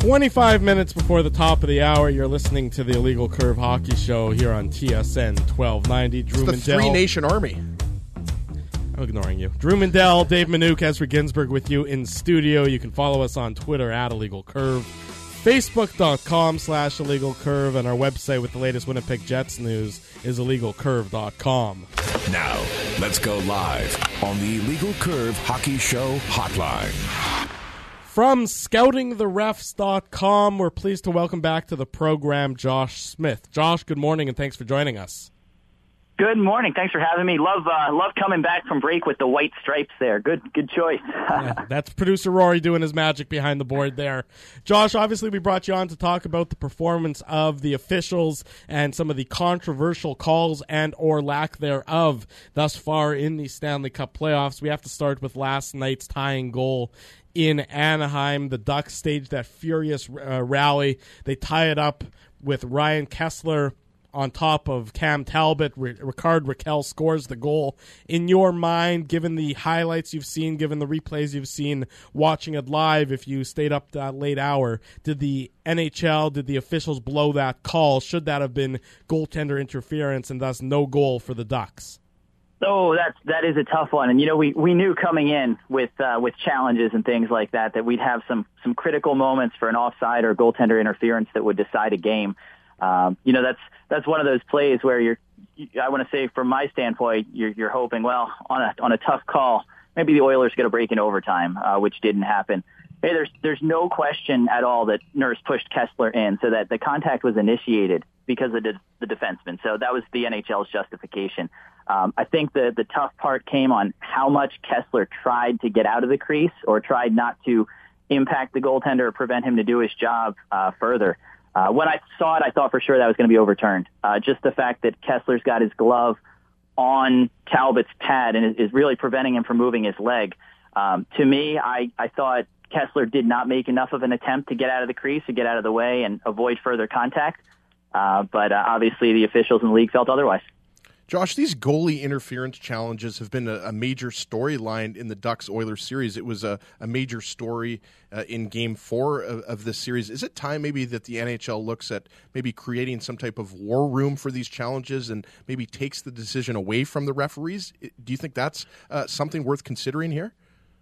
25 minutes before the top of the hour, you're listening to the Illegal Curve Hockey Show here on TSN 1290. Drew It's the Mandel. Three-Nation Army. I'm ignoring you. Drew Mandel, Dave Manouk, Ezra Ginsburg with you in studio. You can follow us on Twitter at Illegal Curve, Facebook.com/Illegal Curve, and our website with the latest Winnipeg Jets news is IllegalCurve.com. Now, let's go live on the Illegal Curve Hockey Show hotline. From ScoutingTheRefs.com, we're pleased to welcome back to the program Josh Smith. Josh, good morning, and thanks for joining us. Good morning. Thanks for having me. Love coming back from break with the white stripes there. Good choice. Yeah, that's producer Rory doing his magic behind the board there. Josh, obviously we brought you on to talk about the performance of the officials and some of the controversial calls and or lack thereof thus far in the Stanley Cup playoffs. We have to start with last night's tying goal in Anaheim. The Ducks staged that furious rally. They tie it up with Ryan Kesler on top of Cam Talbot. Ricard Raquel scores the goal. In your mind, given the highlights you've seen, given the replays you've seen, watching it live, if you stayed up that late hour, did the NHL, did the officials blow that call? Should that have been goaltender interference and thus no goal for the Ducks? Oh, that is a tough one. And, we knew coming in with challenges and things like that we'd have some critical moments for an offside or goaltender interference that would decide a game. That's one of those plays where I want to say from my standpoint, you're hoping, well, on a tough call, maybe the Oilers get a break in overtime, which didn't happen. Hey, there's no question at all that Nurse pushed Kessler in so that the contact was initiated because of the defenseman. So that was the NHL's justification. I think the tough part came on how much Kessler tried to get out of the crease or tried not to impact the goaltender or prevent him to do his job further. When I saw it, I thought for sure that was going to be overturned. Just the fact that Kessler's got his glove on Talbot's pad and is really preventing him from moving his leg. To me, I thought Kessler did not make enough of an attempt to get out of the crease, to get out of the way and avoid further contact. But obviously the officials in the league felt otherwise. Josh, these goalie interference challenges have been a major storyline in the Ducks-Oilers series. It was a major story in Game 4 of this series. Is it time maybe that the NHL looks at maybe creating some type of war room for these challenges and maybe takes the decision away from the referees? Do you think that's something worth considering here?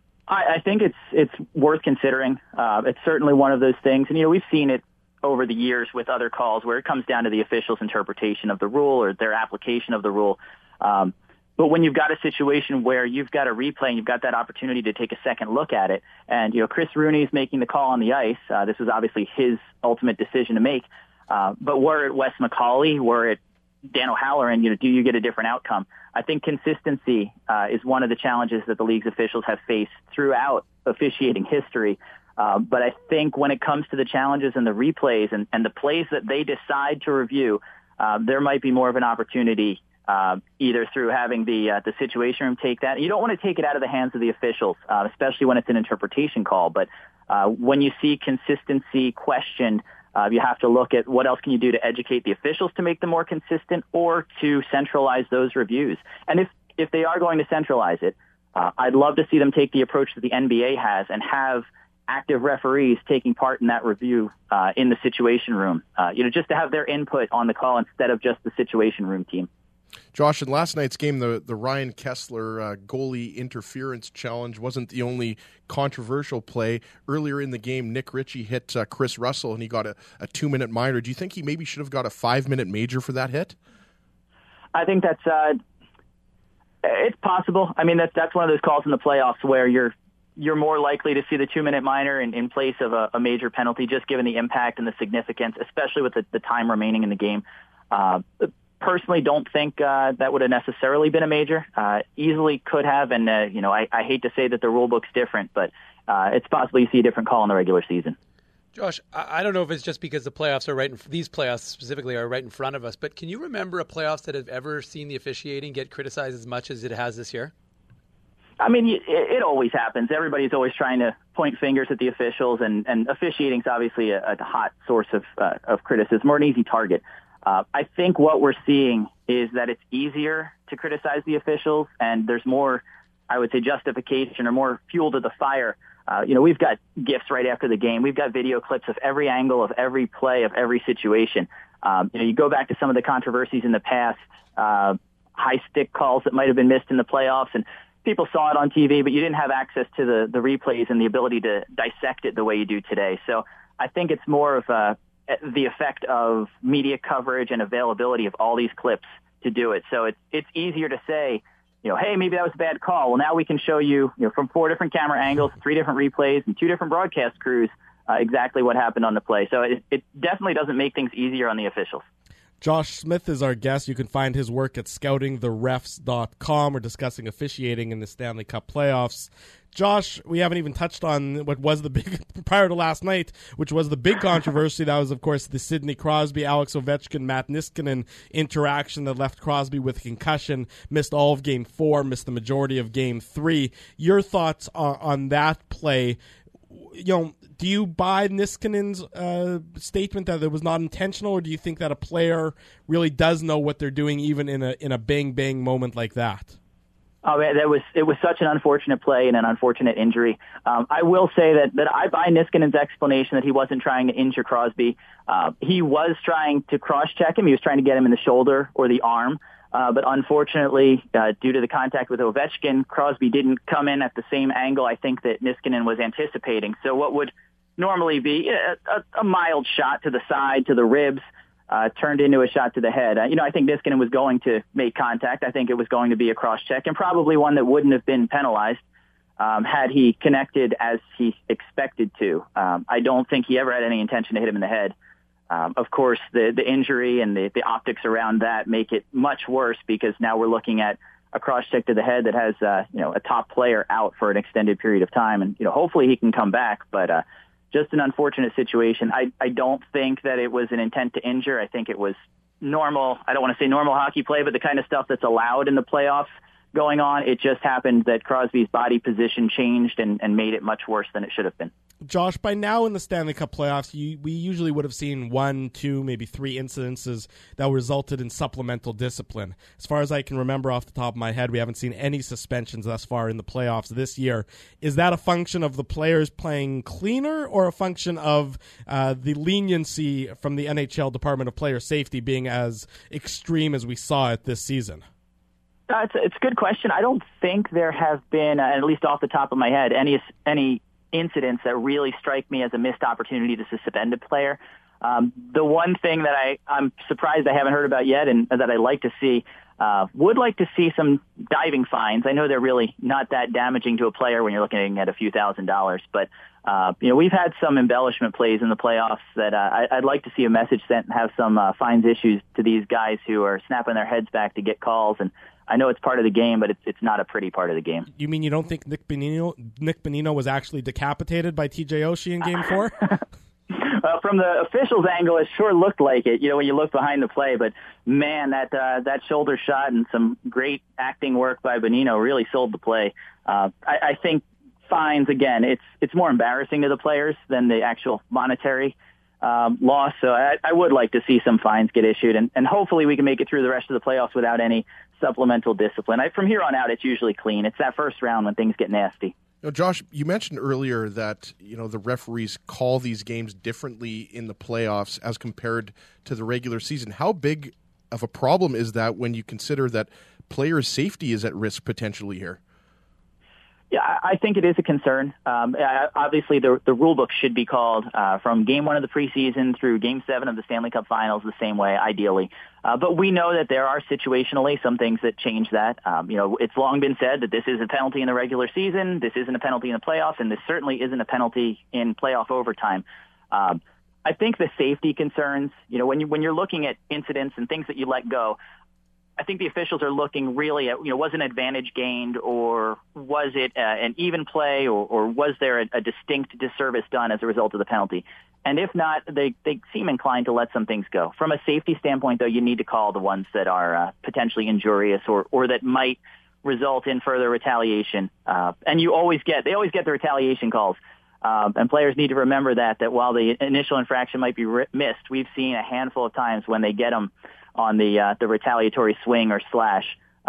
I think it's worth considering. It's certainly one of those things. And, we've seen it over the years with other calls where it comes down to the official's interpretation of the rule or their application of the rule. But when you've got a situation where you've got a replay and you've got that opportunity to take a second look at it, and, Chris Rooney's making the call on the ice, this was obviously his ultimate decision to make. But were it Wes McCauley, were it Dan O'Halloran, do you get a different outcome? I think consistency is one of the challenges that the league's officials have faced throughout officiating history. But I think when it comes to the challenges and the replays and the plays that they decide to review, there might be more of an opportunity either through having the situation room take that. You don't want to take it out of the hands of the officials, especially when it's an interpretation call. But when you see consistency questioned, you have to look at what else can you do to educate the officials to make them more consistent or to centralize those reviews. And if they are going to centralize it, I'd love to see them take the approach that the NBA has and have active referees taking part in that review in the situation room, just to have their input on the call instead of just the situation room team. Josh, in last night's game, the Ryan Kesler goalie interference challenge wasn't the only controversial play. Earlier in the game, Nick Ritchie hit Chris Russell, and he got a 2-minute minor. Do you think he maybe should have got a 5-minute major for that hit? I think that's it's possible. I mean, that's one of those calls in the playoffs where you're more likely to see the 2-minute minor in place of a major penalty, just given the impact and the significance, especially with the time remaining in the game. Personally, don't think that would have necessarily been a major. Easily could have, and I hate to say that the rule book's different, but it's possible you see a different call in the regular season. Josh, I don't know if it's just because the playoffs are these playoffs specifically are right in front of us, but can you remember a playoffs that have ever seen the officiating get criticized as much as it has this year? I mean, it always happens. Everybody's always trying to point fingers at the officials, and officiating's obviously a hot source of criticism or an easy target. I think what we're seeing is that it's easier to criticize the officials, and there's more, I would say, justification or more fuel to the fire We've got GIFs right after the game. We've got video clips of every angle of every play of every situation. You go back to some of the controversies in the past, high stick calls that might have been missed in the playoffs, and people saw it on TV, but you didn't have access to the replays and the ability to dissect it the way you do today. So I think it's more of the effect of media coverage and availability of all these clips to do it. So it's easier to say, hey, maybe that was a bad call. Well, now we can show you, from 4 different camera angles, 3 different replays, and 2 different broadcast crews exactly what happened on the play. So it definitely doesn't make things easier on the officials. Josh Smith is our guest. You can find his work at scoutingtherefs.com. We're discussing officiating in the Stanley Cup playoffs. Josh, we haven't even touched on what was the big, prior to last night, which was the big controversy. That was, of course, the Sidney Crosby, Alex Ovechkin, Matt Niskanen interaction that left Crosby with concussion, missed all of Game 4, missed the majority of Game 3. Your thoughts on that play? Do you buy Niskanen's statement that it was not intentional, or do you think that a player really does know what they're doing even in a bang moment like that? Oh, man, it was such an unfortunate play and an unfortunate injury. I will say that I buy Niskanen's explanation that he wasn't trying to injure Crosby. He was trying to cross-check him. He was trying to get him in the shoulder or the arm. But unfortunately, due to the contact with Ovechkin, Crosby didn't come in at the same angle I think that Niskanen was anticipating. So what would normally be a mild shot to the side, to the ribs, turned into a shot to the head. I think Niskanen was going to make contact. I think it was going to be a cross-check, and probably one that wouldn't have been penalized had he connected as he expected to. I don't think he ever had any intention to hit him in the head. Of course, the injury and the optics around that make it much worse because now we're looking at a cross-check to the head that has a top player out for an extended period of time, and hopefully he can come back, but just an unfortunate situation. I don't think that it was an intent to injure. I think it was normal. I don't want to say normal hockey play, but the kind of stuff that's allowed in the playoffs going on. It just happened that Crosby's body position changed and made it much worse than it should have been. Josh, by now in the Stanley Cup playoffs, we usually would have seen 1, 2, maybe 3 incidences that resulted in supplemental discipline. As far as I can remember off the top of my head, we haven't seen any suspensions thus far in the playoffs this year. Is that a function of the players playing cleaner or a function of the leniency from the NHL Department of Player Safety being as extreme as we saw it this season? It's a good question. I don't think there have been, at least off the top of my head, any incidents that really strike me as a missed opportunity to suspend a player. The one thing that I'm surprised I haven't heard about yet and that I like to see, would like to see some diving fines. I know they're really not that damaging to a player when you're looking at a few $1,000s, but we've had some embellishment plays in the playoffs that I'd like to see a message sent and have some fines issued to these guys who are snapping their heads back to get calls. And I know it's part of the game, but it's not a pretty part of the game. You mean you don't think Nick Bonino was actually decapitated by TJ Oshie in Game 4? From the official's angle, it sure looked like it, when you look behind the play. But, man, that shoulder shot and some great acting work by Bonino really sold the play. I think fines, again, it's more embarrassing to the players than the actual monetary loss. So I would like to see some fines get issued, and hopefully we can make it through the rest of the playoffs without any supplemental discipline. From here on out, it's usually clean. It's that first round when things get nasty. Josh, you mentioned earlier that the referees call these games differently in the playoffs as compared to the regular season. How big of a problem is that when you consider that players' safety is at risk potentially here? Yeah, I think it is a concern. Obviously, the rule book should be called from Game 1 of the preseason through Game 7 of the Stanley Cup Finals the same way, ideally. But we know that there are situationally some things that change that. It's long been said that this is a penalty in the regular season, this isn't a penalty in the playoffs, and this certainly isn't a penalty in playoff overtime. I think the safety concerns, when you're looking at incidents and things that you let go, I think the officials are looking really at, was an advantage gained, or was it an even play, or was there a distinct disservice done as a result of the penalty? And if not, they seem inclined to let some things go. From a safety standpoint, though, you need to call the ones that are potentially injurious or that might result in further retaliation. And they always get the retaliation calls. And players need to remember that while the initial infraction might be missed, we've seen a handful of times when they get them on the retaliatory swing or slash,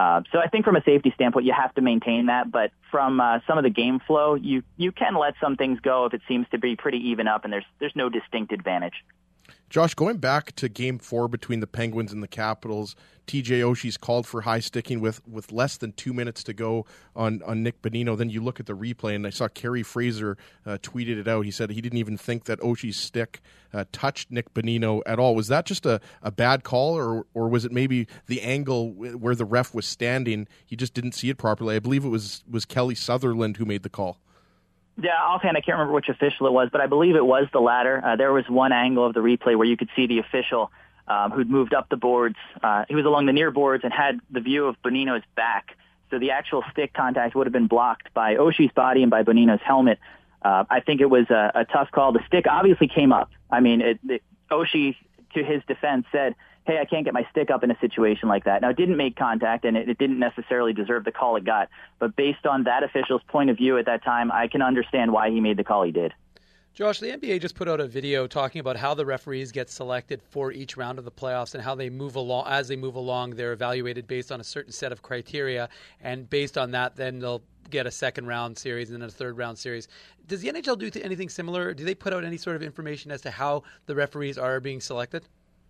So I think from a safety standpoint, you have to maintain that. But from some of the game flow, you can let some things go if it seems to be pretty even up and there's no distinct advantage. Josh, going back to Game 4 between the Penguins and the Capitals, TJ Oshie's called for high sticking with less than 2 minutes to go on Nick Bonino. Then you look at the replay, and I saw Kerry Fraser tweeted it out. He said he didn't even think that Oshie's stick touched Nick Bonino at all. Was that just a bad call, or was it maybe the angle where the ref was standing? He just didn't see it properly. I believe it was Kelly Sutherland who made the call. Yeah, offhand, I can't remember which official it was, but I believe it was the latter. There was one angle of the replay where you could see the official who'd moved up the boards. He was along the near boards and had the view of Bonino's back. So the actual stick contact would have been blocked by Oshie's body and by Bonino's helmet. I think it was a tough call. The stick obviously came up. I mean, Oshie, to his defense, said, hey, I can't get my stick up in a situation like that. Now, it didn't make contact, and it didn't necessarily deserve the call it got. But based on that official's point of view at that time, I can understand why he made the call he did. Josh, the NBA just put out a video talking about how the referees get selected for each round of the playoffs and how they move along. As they move along, they're evaluated based on a certain set of criteria, and based on that, then they'll get a second round series and then a third round series. Does the NHL do anything similar? Do they put out any sort of information as to how the referees are being selected?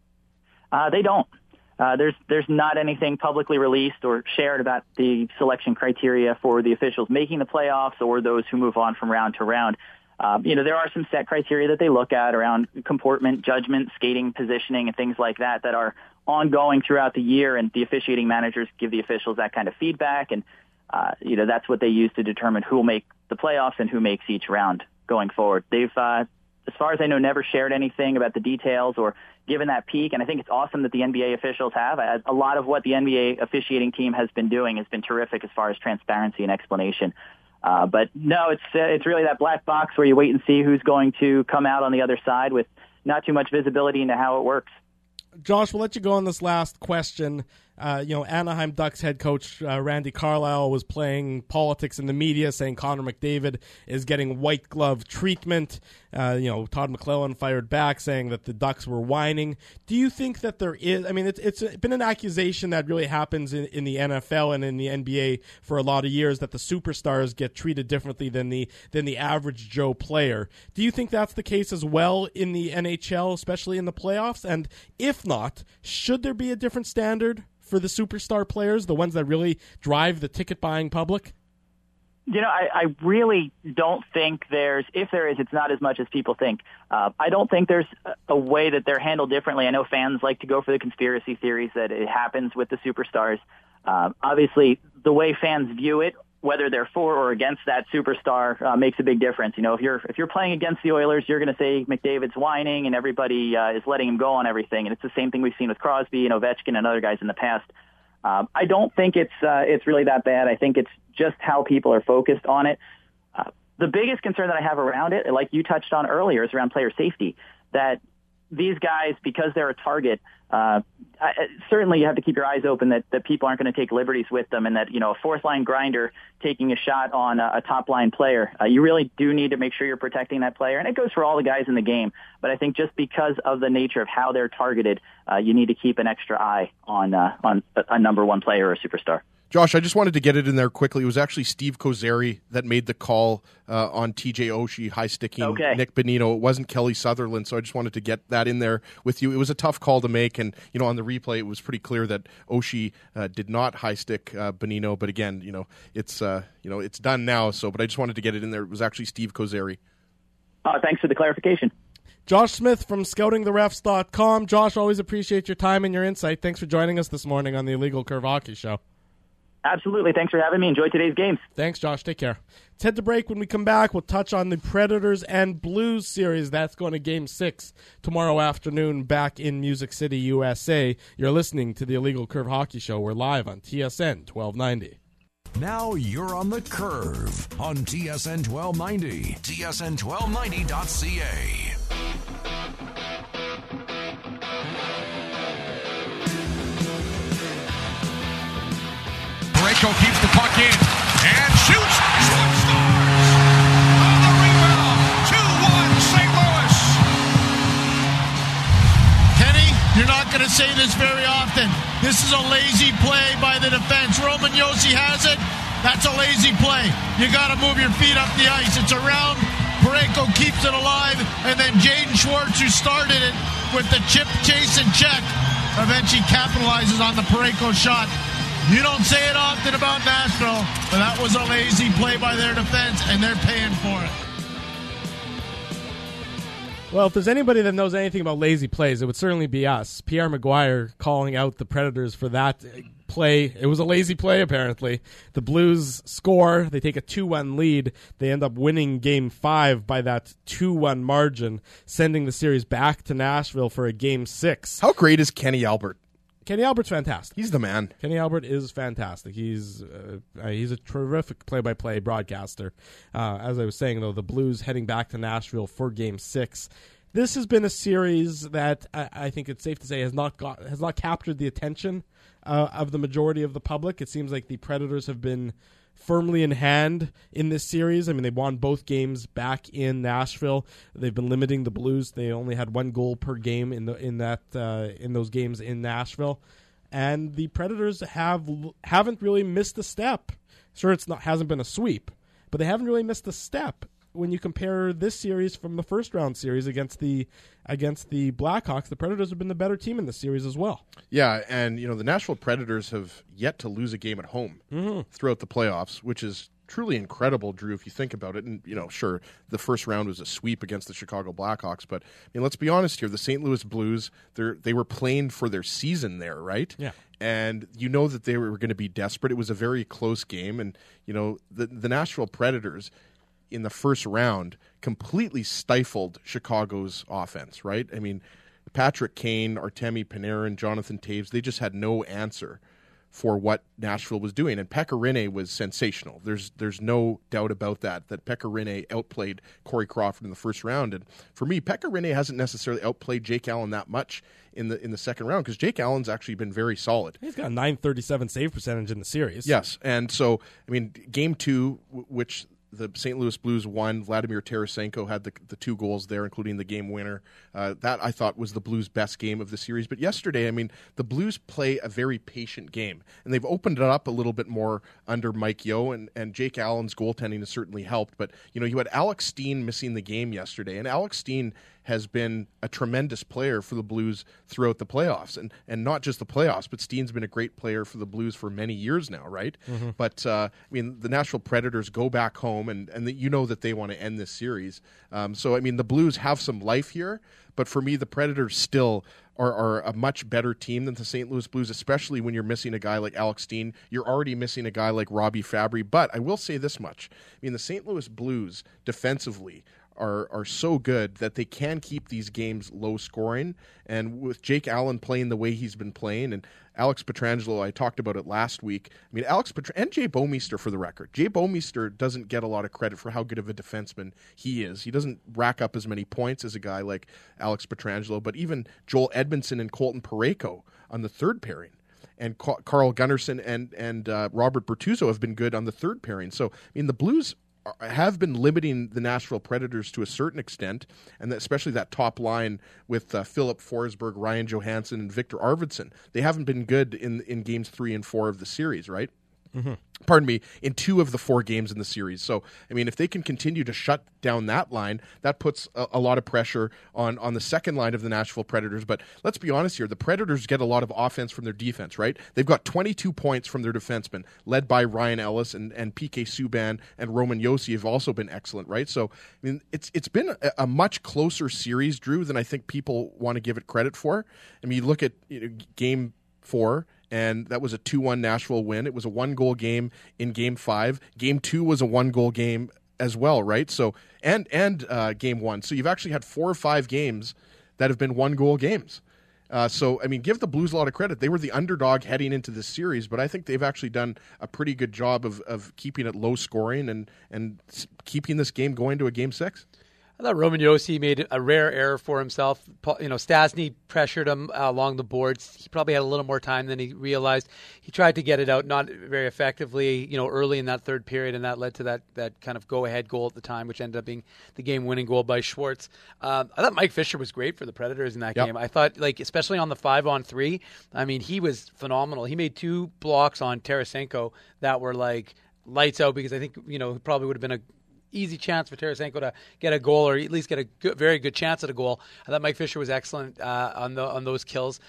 They don't. There's not anything publicly released or shared about the selection criteria for the officials making the playoffs or those who move on from round to round. There are some set criteria that they look at around comportment, judgment, skating, positioning, and things like that are ongoing throughout the year, and the officiating managers give the officials that kind of feedback, and that's what they use to determine who will make the playoffs and who makes each round going forward. They've, as far as I know, never shared anything about the details or given that peek, and I think it's awesome that the NBA officials have. A lot of what the NBA officiating team has been doing has been terrific as far as transparency and explanation. But no, it's really that black box where you wait and see who's going to come out on the other side with not too much visibility into how it works. Josh, we'll let you go on this last question. Anaheim Ducks head coach Randy Carlyle was playing politics in the media, saying Connor McDavid is getting white glove treatment. Todd McClellan fired back, saying that the Ducks were whining. Do you think that there is? I mean, it's been an accusation that really happens in the NFL and in the NBA for a lot of years, that the superstars get treated differently than the average Joe player. Do you think that's the case as well in the NHL, especially in the playoffs? And if not, should there be a different standard for the superstar players, the ones that really drive the ticket-buying public? I really don't think if there is, it's not as much as people think. I don't think there's a way that they're handled differently. I know fans like to go for the conspiracy theories that it happens with the superstars. Obviously, the way fans view it, whether they're for or against that superstar, makes a big difference. If you're playing against the Oilers, you're going to say McDavid's whining and everybody is letting him go on everything. And it's the same thing we've seen with Crosby and Ovechkin and other guys in the past. I don't think it's really that bad. I think it's just how people are focused on it. The biggest concern that I have around it, like you touched on earlier, is around player safety. That these guys, because they're a target, certainly you have to keep your eyes open that people aren't going to take liberties with them, and that a fourth line grinder taking a shot on a top line player, you really do need to make sure you're protecting that player, and it goes for all the guys in the game. But I think just because of the nature of how they're targeted, you need to keep an extra eye on a number one player or a superstar. Josh, I just wanted to get it in there quickly. It was actually Steve Kozeri that made the call on TJ Oshie high-sticking Nick Bonino. It wasn't Kelly Sutherland, so I just wanted to get that in there with you. It was a tough call to make, and on the replay, it was pretty clear that Oshie did not high-stick Bonino. But again, it's it's done now. But I just wanted to get it in there. It was actually Steve Kozeri. Thanks for the clarification. Josh Smith from ScoutingTheRefs.com. Josh, always appreciate your time and your insight. Thanks for joining us this morning on the Illegal Curve Hockey Show. Absolutely. Thanks for having me. Enjoy today's games. Thanks, Josh. Take care. Let's head to break. When we come back, we'll touch on the Predators and Blues series. That's going to Game 6 tomorrow afternoon back in Music City, USA. You're listening to the Illegal Curve Hockey Show. We're live on TSN 1290. Now you're on the curve on TSN 1290. TSN1290.ca. Parayko keeps the puck in and shoots. Scored, scores! On the rebound. 2-1 St. Louis. Kenny, you're not going to say this very often, This is a lazy play by the defense. Roman Josi has it. That's a lazy play. You got to move your feet up the ice. It's around. Parayko keeps it alive, and then Jaden Schwartz, who started it with the chip chase and check, eventually capitalizes on the Parayko shot. You don't say it often about Nashville, but that was a lazy play by their defense, and they're paying for it. Well, if there's anybody that knows anything about lazy plays, it would certainly be us. Pierre Maguire calling out the Predators for that play. It was a lazy play, apparently. The Blues score. They take a 2-1 lead. They end up winning Game 5 by that 2-1 margin, sending the series back to Nashville for a Game 6. How great is Kenny Albert? Kenny Albert's fantastic. He's the man. Kenny Albert is fantastic. He's a terrific play-by-play broadcaster. As I was saying, though, the Blues heading back to Nashville for Game 6. This has been a series that I think it's safe to say has not captured the attention of the majority of the public. It seems like the Predators have been firmly in hand in this series. I mean, they won both games back in Nashville. They've been limiting the Blues. They only had 1 goal per game in those games in Nashville, and the Predators haven't really missed a step. Sure, hasn't been a sweep, but they haven't really missed a step when you compare this series from the first round series against the Blackhawks. The Predators have been the better team in this series as well. Yeah, and the Nashville Predators have yet to lose a game at home throughout the playoffs, which is truly incredible, Drew, if you think about it. And, sure, the first round was a sweep against the Chicago Blackhawks, but let's be honest here. The St. Louis Blues, they were playing for their season there, right? Yeah. And that they were going to be desperate. It was a very close game, and, the Nashville Predators in the first round completely stifled Chicago's offense, right? I mean, Patrick Kane, Artemi Panarin, Jonathan Toews, they just had no answer for what Nashville was doing. And Pekka Rinne was sensational. There's no doubt about that Pekka Rinne outplayed Corey Crawford in the first round. And for me, Pekka Rinne hasn't necessarily outplayed Jake Allen that much in the second round, because Jake Allen's actually been very solid. He's got a .937 save percentage in the series. Yes, and so, Game 2, which the St. Louis Blues won. Vladimir Tarasenko had the 2 goals there, including the game winner. That, I thought, was the Blues' best game of the series. But yesterday, the Blues play a very patient game, and they've opened it up a little bit more under Mike Yeo, and Jake Allen's goaltending has certainly helped. But, you had Alex Steen missing the game yesterday, and Alex Steen has been a tremendous player for the Blues throughout the playoffs, and not just the playoffs, but Steen's been a great player for the Blues for many years now, right? Mm-hmm. But the Nashville Predators go back home, and that they want to end this series. So the Blues have some life here, but for me, the Predators still are a much better team than the St. Louis Blues, especially when you're missing a guy like Alex Steen. You're already missing a guy like Robbie Fabry. But I will say this much: the St. Louis Blues defensively are so good that they can keep these games low scoring. And with Jake Allen playing the way he's been playing, and Alex Pietrangelo, I talked about it last week. And Jay Bouwmeester, for the record. Jay Bouwmeester doesn't get a lot of credit for how good of a defenseman he is. He doesn't rack up as many points as a guy like Alex Pietrangelo, but even Joel Edmondson and Colton Parayko on the third pairing, and Carl Gunnarsson and Robert Bertuzzo have been good on the third pairing. So, the Blues have been limiting the Nashville Predators to a certain extent, and especially that top line with Philip Forsberg, Ryan Johansson, and Victor Arvidsson. They haven't been good in games 3 and 4 of the series, right? Mm-hmm. Pardon me, in 2 of the 4 games in the series. So, if they can continue to shut down that line, that puts a lot of pressure on the second line of the Nashville Predators. But let's be honest here, the Predators get a lot of offense from their defense, right? They've got 22 points from their defensemen, led by Ryan Ellis, and PK Subban and Roman Josi have also been excellent, right? So, it's been a much closer series, Drew, than I think people want to give it credit for. You look at Game 4, and that was a 2-1 Nashville win. It was a 1-goal game in Game 5. Game 2 was a 1-goal game as well, right? So and Game 1. So you've actually had 4 or 5 games that have been 1-goal games. So give the Blues a lot of credit. They were the underdog heading into this series, but I think they've actually done a pretty good job of keeping it low scoring and keeping this game going to a Game 6. I thought Roman Josi made a rare error for himself. Stastny pressured him along the boards. He probably had a little more time than he realized. He tried to get it out, not very effectively, early in that third period, and that led to that kind of go-ahead goal at the time, which ended up being the game-winning goal by Schwartz. I thought Mike Fisher was great for the Predators in that game. I thought, especially on the 5-on-3, he was phenomenal. He made 2 blocks on Tarasenko that were lights out, because I think, it probably would have been a easy chance for Tarasenko to get a goal, or at least get a very good chance at a goal. I thought Mike Fisher was excellent on those kills.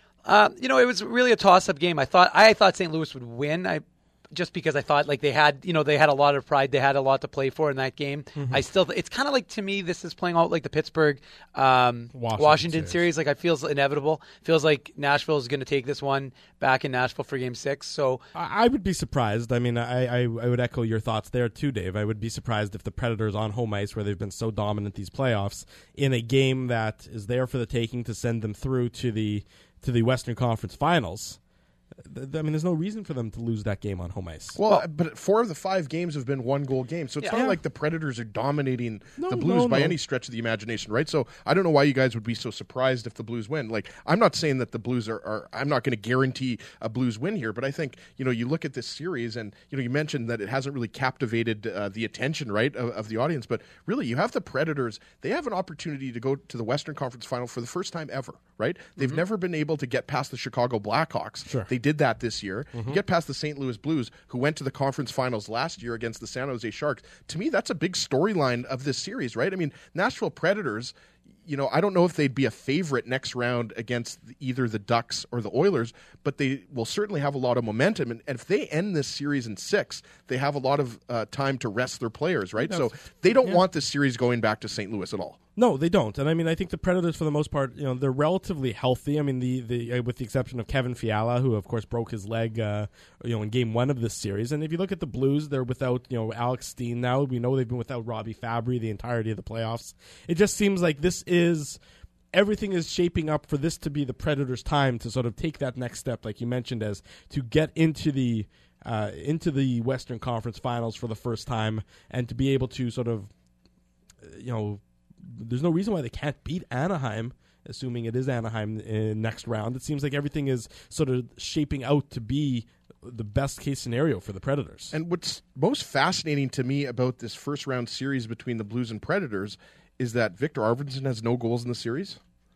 It was really a toss-up game. I thought St. Louis would win. Just because I thought they had a lot of pride, they had a lot to play for in that game. Mm-hmm. It's kind of to me, this is playing out like the Pittsburgh Washington series. It feels inevitable. Feels like Nashville is going to take this one back in Nashville for Game 6. So I would be surprised. I would echo your thoughts there too, Dave. I would be surprised if the Predators on home ice, where they've been so dominant these playoffs, in a game that is there for the taking to send them through to the Western Conference Finals. There's no reason for them to lose that game on home ice. Well, but 4 of the 5 games have been 1-goal games, so it's not like the Predators are dominating the Blues by any stretch of the imagination, right? So I don't know why you guys would be so surprised if the Blues win. I'm not saying that the Blues are I'm not going to guarantee a Blues win here, but I think, you look at this series and, you mentioned that it hasn't really captivated the attention, right, of the audience, but really you have the Predators. They have an opportunity to go to the Western Conference Final for the first time ever, right? They've never been able to get past the Chicago Blackhawks. Sure. They did that this year. You get past the St. Louis Blues, who went to the conference finals last year against the San Jose Sharks. To me, that's a big storyline of this series, right? Nashville Predators, I don't know if they'd be a favorite next round against either the Ducks or the Oilers, but they will certainly have a lot of momentum. And if they end this series in 6, they have a lot of time to rest their players, right? So they don't want this series going back to St. Louis at all. No, they don't. And I think the Predators, for the most part, they're relatively healthy. The with the exception of Kevin Fiala, who of course broke his leg, in Game 1 of this series. And if you look at the Blues, they're without Alex Steen now. We know they've been without Robbie Fabry the entirety of the playoffs. It just seems like everything is shaping up for this to be the Predators' time to sort of take that next step, like you mentioned, as to get into the Western Conference Finals for the first time, and to be able to sort of, there's no reason why they can't beat Anaheim, assuming it is Anaheim in next round. It seems like everything is sort of shaping out to be the best case scenario for the Predators. And what's most fascinating to me about this first round series between the Blues and Predators is that Victor Arvidsson has no goals in the series.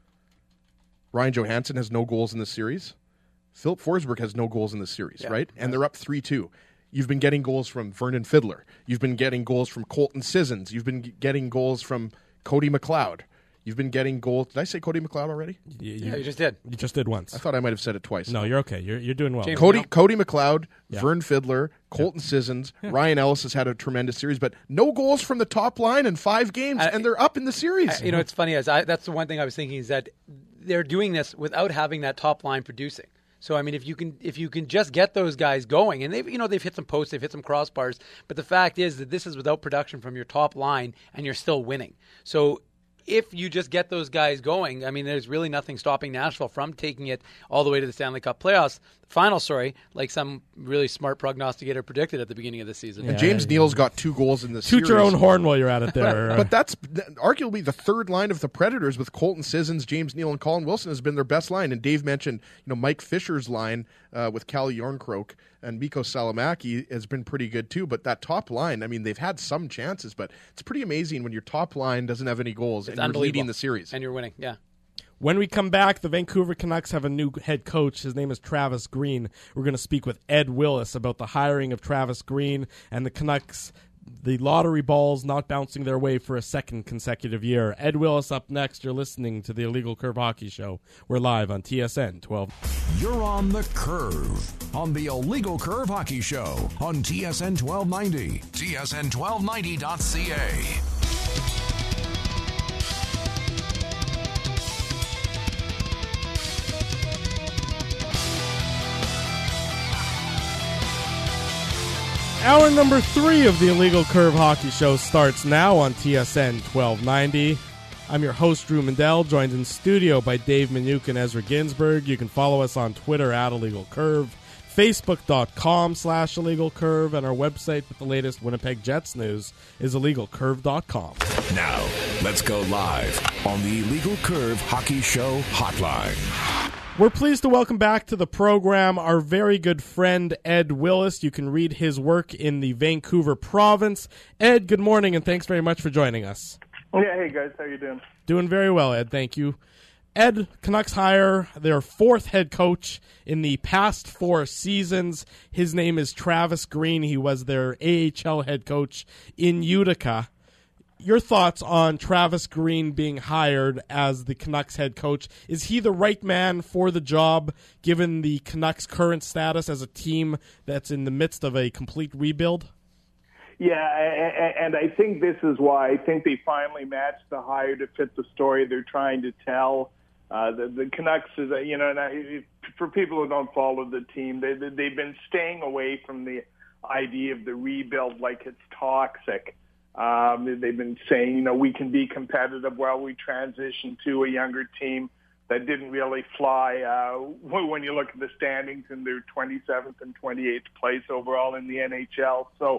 Ryan Johansson has no goals in the series. Philip Forsberg has no goals in the series, right? And they're up 3-2. You've been getting goals from Vernon Fiddler. You've been getting goals from Colton Sissons. You've been getting goals from Cody McLeod. You've been getting goals. Did I say Cody McLeod already? Yeah, you just did. You just did once. I thought I might have said it twice. No, you're okay. You're doing well. Cody McLeod, Vern Fiddler, Colton Sissons, Ryan Ellis has had a tremendous series, but no goals from the top line in 5 games, and they're up in the series. It's funny. That's the one thing I was thinking, is that they're doing this without having that top line producing. So if you can just get those guys going, and they've hit some posts, they've hit some crossbars, but the fact is that this is without production from your top line, and you're still winning. So if you just get those guys going, there's really nothing stopping Nashville from taking it all the way to the Stanley Cup playoffs. Final, like some really smart prognosticator predicted at the beginning of the season. And James Neal's got 2 goals in this series. Toot your own horn while you're at it there. But that's arguably the third line of the Predators, with Colton Sissons, James Neal, and Colin Wilson has been their best line. And Dave mentioned, Mike Fisher's line with Calle Jarnkrok and Mikko Salomaki has been pretty good too. But that top line, they've had some chances, but it's pretty amazing when your top line doesn't have any goals and you're leading the series. And you're winning, yeah. When we come back, the Vancouver Canucks have a new head coach. His name is Travis Green. We're going to speak with Ed Willis about the hiring of Travis Green and the Canucks, the lottery balls not bouncing their way for a second consecutive year. Ed Willis up next. You're listening to the Illegal Curve Hockey Show. We're live on TSN 12. You're on the Curve on the Illegal Curve Hockey Show on TSN 1290, TSN1290.ca. Hour number 3 of the Illegal Curve Hockey Show starts now on TSN 1290. I'm your host, Drew Mandel, joined in studio by Dave Minuk and Ezra Ginsburg. You can follow us on Twitter at Illegal Curve, Facebook.com/illegalcurve, and our website with the latest Winnipeg Jets news is illegalcurve.com. Now, let's go live on the Illegal Curve Hockey Show Hotline. We're pleased to welcome back to the program our very good friend Ed Willis. You can read his work in the Vancouver Province. Ed, good morning, and thanks very much for joining us. Yeah, hey guys, how you doing? Doing very well, Ed, thank you. Ed, Canucks hire their fourth head coach in the past 4 seasons. His name is Travis Green. He was their AHL head coach in Utica. Your thoughts on Travis Green being hired as the Canucks head coach? Is he the right man for the job, given the Canucks' current status as a team that's in the midst of a complete rebuild? Yeah, and I think this is why I think they finally matched the hire to fit the story they're trying to tell. The Canucks is, and for people who don't follow the team, they've been staying away from the idea of the rebuild like it's toxic. They've been saying, we can be competitive while we transition to a younger team. That didn't really fly when you look at the standings, and they're 27th and 28th place overall in the NHL. So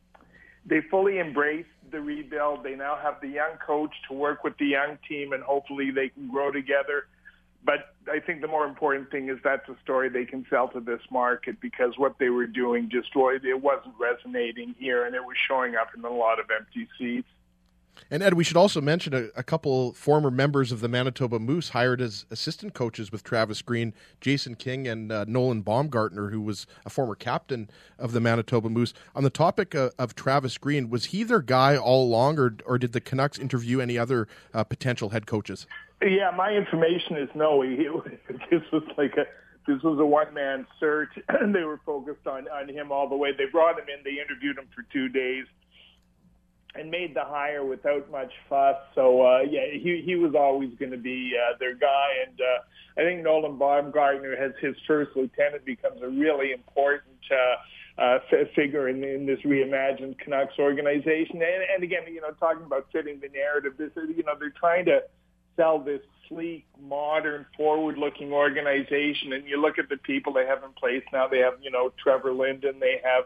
they fully embraced the rebuild. They now have the young coach to work with the young team, and hopefully they can grow together. But I think the more important thing is that's a story they can sell to this market, because what they were doing it wasn't resonating here, and it was showing up in a lot of empty seats. And Ed, we should also mention a couple former members of the Manitoba Moose hired as assistant coaches with Travis Green, Jason King and Nolan Baumgartner, who was a former captain of the Manitoba Moose. On the topic of Travis Green, was he their guy all along, or did the Canucks interview any other potential head coaches? Yeah, my information is no. This was a one-man search, and they were focused on him all the way. They brought him in, they interviewed him for 2 days, and made the hire without much fuss. So, he was always going to be their guy. And I think Nolan Baumgartner, as his first lieutenant, becomes a really important figure in this reimagined Canucks organization. And again, talking about fitting the narrative, they're trying to sell this sleek, modern, forward-looking organization. And you look at the people they have in place now. They have, Trevor Linden. They have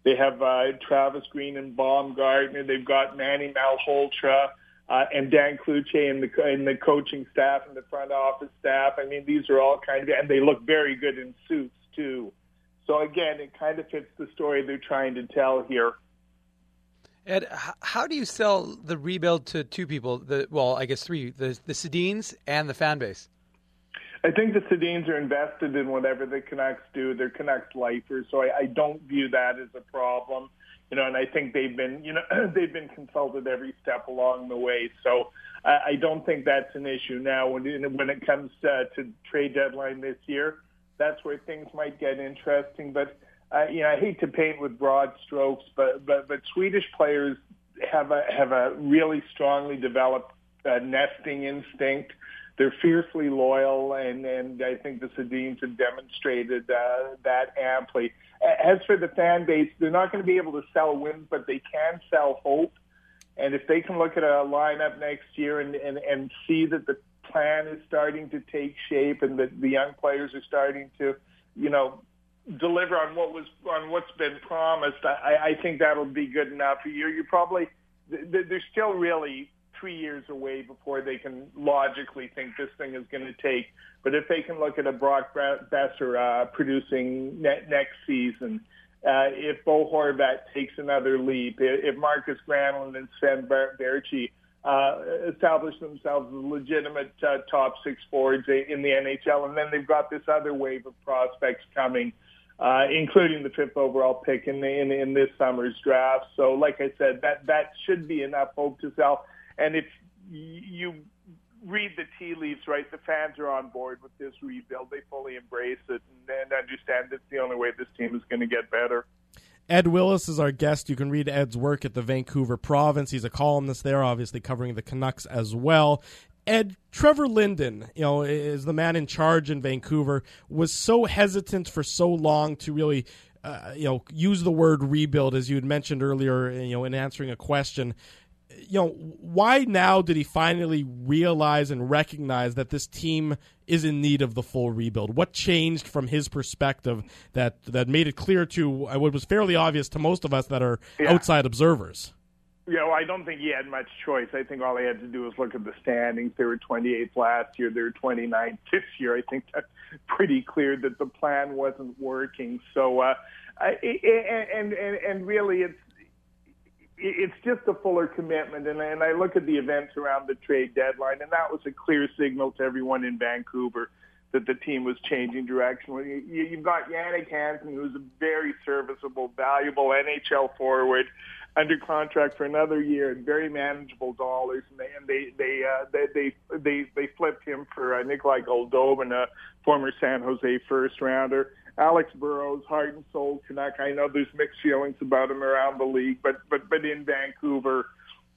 Travis Green and Baumgartner. They've got Manny Malhotra and Dan Cloutier in the coaching staff and the front office staff. I mean, these are all and they look very good in suits too. So again, it kind of fits the story they're trying to tell here. Ed, how do you sell the rebuild to two people? I guess three: the Sedins and the fan base. I think the Sedins are invested in whatever the Canucks do. They're Canucks lifers, so I don't view that as a problem. And I think they've been consulted every step along the way. So I don't think that's an issue now. When it comes to trade deadline this year, that's where things might get interesting. But I hate to paint with broad strokes, but Swedish players have a really strongly developed nesting instinct. They're fiercely loyal, and I think the Sedins have demonstrated that amply. As for the fan base, they're not going to be able to sell wins, but they can sell hope. And if they can look at a lineup next year and see that the plan is starting to take shape and that the young players are starting to, deliver on what's been promised, I think that'll be good enough. They're still really 3 years away before they can logically think this thing is going to take. But if they can look at a Brock Besser producing next season, if Bo Horvat takes another leap, if Marcus Granlund and Sven Baertschi establish themselves as legitimate top six forwards in the NHL, and then they've got this other wave of prospects coming, including the 5th overall pick in this summer's draft. So, like I said, that should be enough hope to sell. And if you read the tea leaves, right, the fans are on board with this rebuild. They fully embrace it and understand it's the only way this team is going to get better. Ed Willis is our guest. You can read Ed's work at the Vancouver Province. He's a columnist there, obviously covering the Canucks as well. Ed, Trevor Linden, is the man in charge in Vancouver, was so hesitant for so long to really use the word rebuild, as you had mentioned earlier, in answering a question. why now did he finally realize and recognize that this team is in need of the full rebuild? What changed from his perspective that made it clear to what was fairly obvious to most of us that are outside observers? Yeah, well, I don't think he had much choice. I think all he had to do was look at the standings. They were 28th last year. They were 29th this year. I think that's pretty clear that the plan wasn't working. So, and really, it's just a fuller commitment. And I look at the events around the trade deadline, and that was a clear signal to everyone in Vancouver that the team was changing direction. You've got Jannik Hansen, who's a very serviceable, valuable NHL forward, under contract for another year at very manageable dollars, and they flipped him for Nikolai Goldobin, a former San Jose first rounder. Alex Burrows, heart and soul Canuck. I know there's mixed feelings about him around the league, but in Vancouver,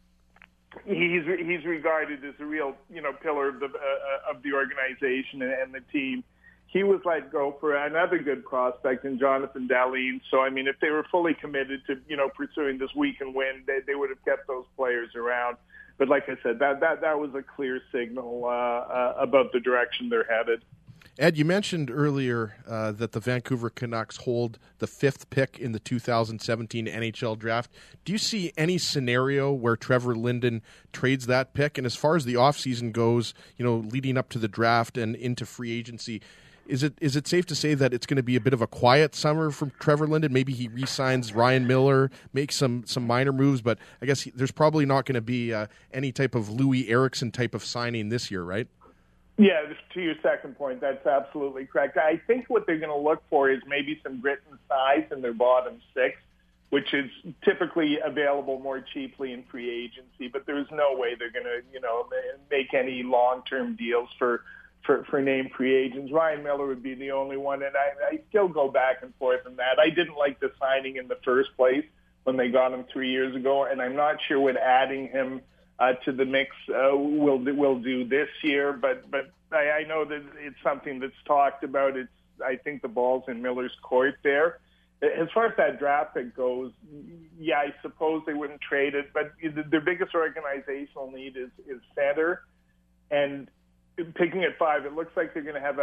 he's regarded as a real pillar of the organization and the team. He was let go for another good prospect in Jonathan Dahlin. So, I mean, if they were fully committed to, pursuing this week and win, they would have kept those players around. But like I said, that was a clear signal about the direction they're headed. Ed, you mentioned earlier that the Vancouver Canucks hold the 5th pick in the 2017 NHL draft. Do you see any scenario where Trevor Linden trades that pick? And as far as the offseason goes, leading up to the draft and into free agency, is it safe to say that it's going to be a bit of a quiet summer from Trevor Linden? Maybe he re-signs Ryan Miller, makes some minor moves, but I guess there's probably not going to be any type of Louis Eriksson type of signing this year, right? Yeah, to your second point, that's absolutely correct. I think what they're going to look for is maybe some grit and size in their bottom six, which is typically available more cheaply in free agency, but there's no way they're going to, make any long-term deals for named free agents. Ryan Miller would be the only one, and I still go back and forth on that. I didn't like the signing in the first place when they got him 3 years ago, and I'm not sure what adding him to the mix will do this year, but I know that it's something that's talked about. I think the ball's in Miller's court there. As far as that draft pick goes, yeah, I suppose they wouldn't trade it, but their biggest organizational need is center, and picking at 5, it looks like they're going to have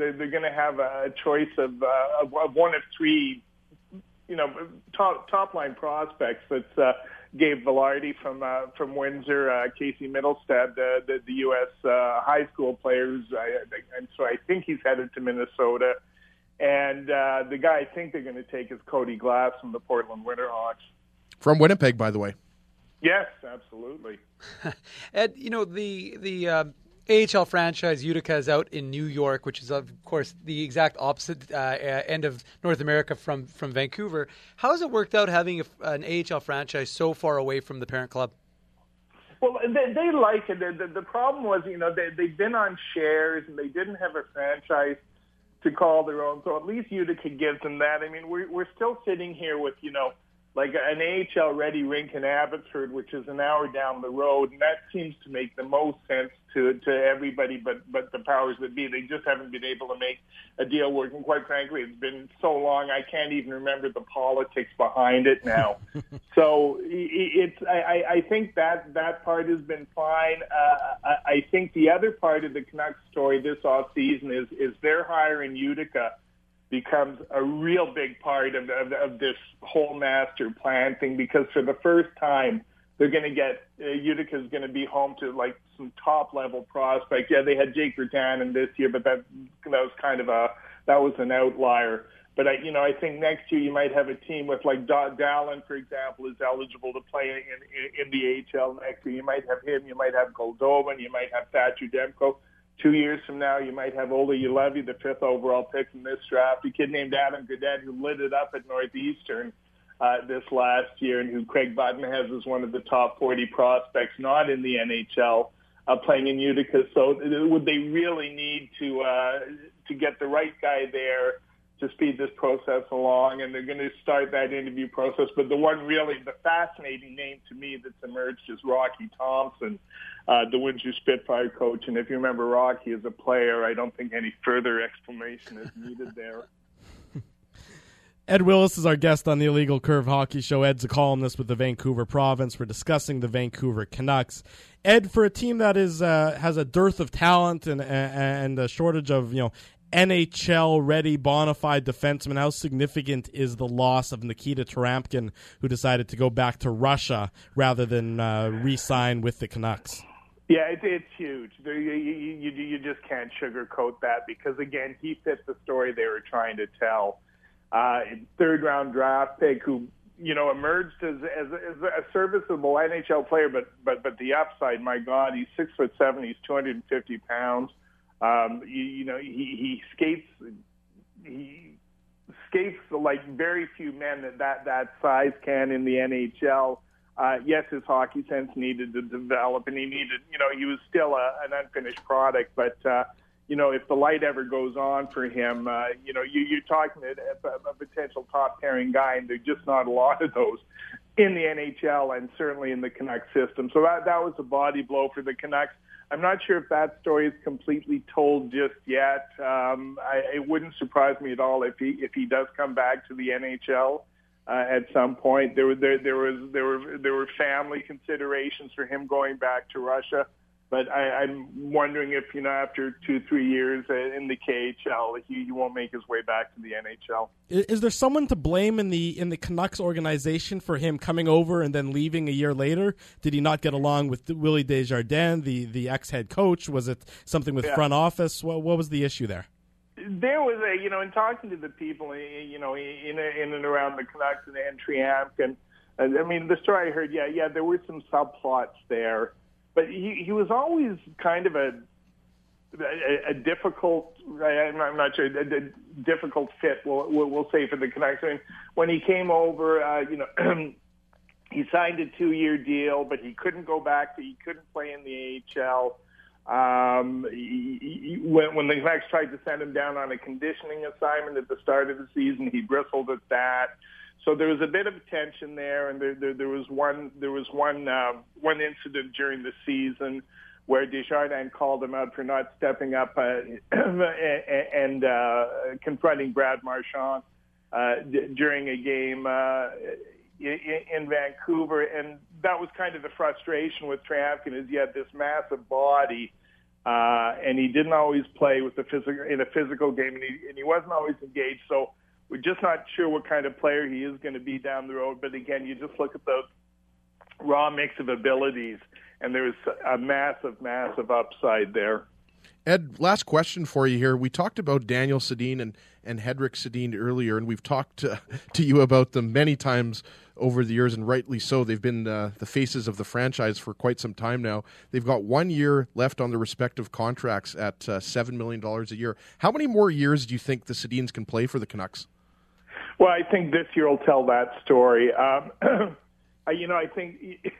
a choice of one of 3, top line prospects. That's Gabe Velarde from Windsor, Casey Middlestad, the U.S. High school players, and so I think he's headed to Minnesota. And the guy I think they're going to take is Cody Glass from the Portland Winterhawks. From Winnipeg, by the way. Yes, absolutely. Ed, the AHL franchise Utica is out in New York, which is, of course, the exact opposite end of North America from Vancouver. How has it worked out having an AHL franchise so far away from the parent club? Well, they like it. The problem was, they've been on shares, and they didn't have a franchise to call their own. So at least Utica gives them that. I mean, we're still sitting here with, like an AHL-ready rink in Abbotsford, which is an hour down the road, and that seems to make the most sense to everybody but the powers that be. They just haven't been able to make a deal work, and quite frankly, it's been so long I can't even remember the politics behind it now. So I think that part has been fine. I think the other part of the Canucks story this offseason is their hire in Utica becomes a real big part of this whole master plan thing, because for the first time they're going to get Utica's going to be home to like some top level prospects. Yeah, they had Jake Virtanen this year, but that was an outlier. But I think next year you might have a team with like Dallin, for example, is eligible to play in the AHL next year. You might have him. You might have Goldobin. You might have Thatcher Demko. 2 years from now, you might have Ola Ulevi, the 5th overall pick in this draft, a kid named Adam Gaudette who lit it up at Northeastern this last year, and who Craig Button has as one of the top 40 prospects not in the NHL playing in Utica. So would they really need to get the right guy there to speed this process along? And they're going to start that interview process. But the fascinating name to me that's emerged is Rocky Thompson, the Windsor Spitfire coach. And if you remember Rocky as a player, I don't think any further explanation is needed there. Ed Willis is our guest on the Illegal Curve Hockey Show. Ed's a columnist with the Vancouver Province. We're discussing the Vancouver Canucks. Ed, for a team that is has a dearth of talent and a shortage of NHL-ready, bona fide defensemen, how significant is the loss of Nikita Tarampkin, who decided to go back to Russia rather than re-sign with the Canucks? Yeah, it's huge. You just can't sugarcoat that because, again, he fit the story they were trying to tell. Third-round draft pick who, emerged as a serviceable NHL player, but the upside, my God, he's 6'7", he's 250 pounds. He skates like very few men that size can in the NHL. Yes, his hockey sense needed to develop, and he was still an unfinished product. But if the light ever goes on for him, you're talking a potential top pairing guy, and there's just not a lot of those in the NHL and certainly in the Canucks system. So that was a body blow for the Canucks. I'm not sure if that story is completely told just yet. It wouldn't surprise me at all if he does come back to the NHL at some point. There were family considerations for him going back to Russia, but I'm wondering if after 2-3 years in the KHL, he won't make his way back to the NHL. Is there someone to blame in the Canucks organization for him coming over and then leaving a year later? Did he not get along with Willie Desjardins, the ex-head coach? Was it something with front office? What was the issue there? There was in talking to the people, in and around the Canucks and Tarampkin, I mean, the story I heard, there were some subplots there, but he was always kind of a difficult, I'm not sure, a difficult fit, we'll say, for the Canucks. I mean, when he came over, he signed a 2-year deal, but he couldn't go back. He couldn't play in the AHL. When the Canucks tried to send him down on a conditioning assignment at the start of the season, he bristled at that. So there was a bit of tension there, and there was one incident during the season where Desjardins called him out for not stepping up and confronting Brad Marchand during a game in Vancouver, and that was kind of the frustration with Tarampkin, is he had this massive body, and he didn't always play with in a physical game, and he wasn't always engaged. So we're just not sure what kind of player he is going to be down the road. But again, you just look at the raw mix of abilities, and there's a massive, massive upside there. Ed, last question for you here. We talked about Daniel Sedin and Henrik Sedin earlier, and we've talked to you about them many times over the years, and rightly so. They've been the faces of the franchise for quite some time now. They've got 1 year left on their respective contracts at $7 million a year. How many more years do you think the Sedins can play for the Canucks? Well, I think this year will tell that story. I think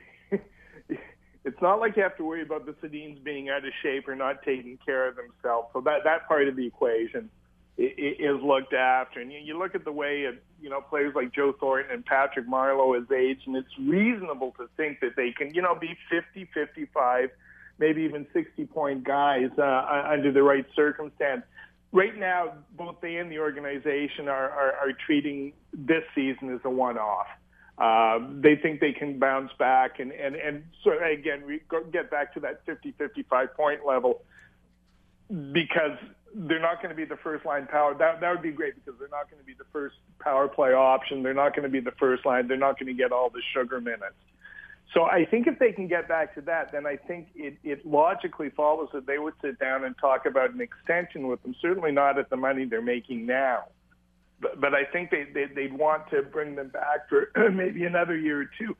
it's not like you have to worry about the Sedins being out of shape or not taking care of themselves. So that part of the equation is looked after. And you look at the way players like Joe Thornton and Patrick Marleau has aged, and it's reasonable to think that they can, be 50, 55, maybe even 60-point guys under the right circumstance. Right now, both they and the organization are treating this season as a one-off. They think they can bounce back and so again, we get back to that 50, 55-point level, because they're not going to be the first-line power. That would be great, because they're not going to be the first power play option. They're not going to be the first line. They're not going to get all the sugar minutes. So I think if they can get back to that, then I think it logically follows that they would sit down and talk about an extension with them, certainly not at the money they're making now. But I think they'd want to bring them back for maybe another year or two,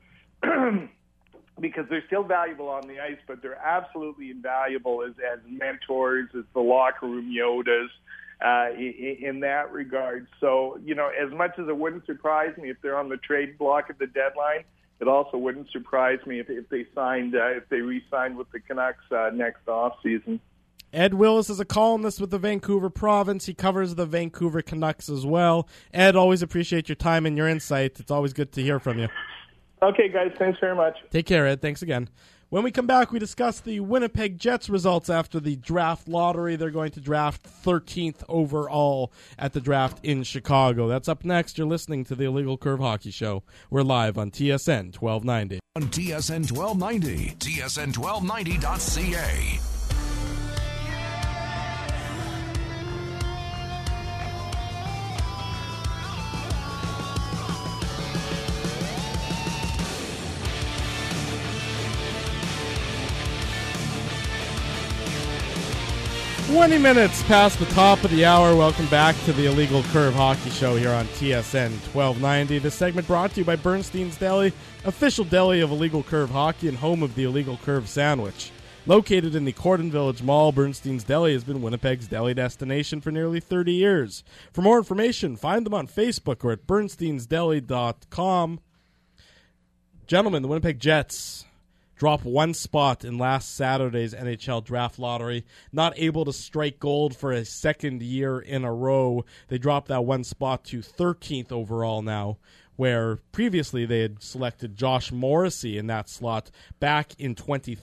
because they're still valuable on the ice, but they're absolutely invaluable as mentors, as the locker room Yodas in that regard. So, as much as it wouldn't surprise me if they're on the trade block at the deadline, it also wouldn't surprise me if they re-signed with the Canucks next offseason. Ed Willis is a columnist with the Vancouver Province. He covers the Vancouver Canucks as well. Ed, always appreciate your time and your insight. It's always good to hear from you. Okay, guys. Thanks very much. Take care, Ed. Thanks again. When we come back, we discuss the Winnipeg Jets results after the draft lottery. They're going to draft 13th overall at the draft in Chicago. That's up next. You're listening to the Illegal Curve Hockey Show. We're live on TSN 1290. On TSN 1290, TSN1290.ca. 20 minutes past the top of the hour. Welcome back to the Illegal Curve Hockey Show here on TSN 1290. This segment brought to you by Bernstein's Deli, official deli of Illegal Curve Hockey and home of the Illegal Curve Sandwich. Located in the Corden Village Mall, Bernstein's Deli has been Winnipeg's deli destination for nearly 30 years. For more information, find them on Facebook or at bernsteinsdeli.com. Gentlemen, the Winnipeg Jets drop one spot in last Saturday's NHL draft lottery. Not able to strike gold for a second year in a row. They dropped that one spot to 13th overall now, where previously they had selected Josh Morrissey in that slot back in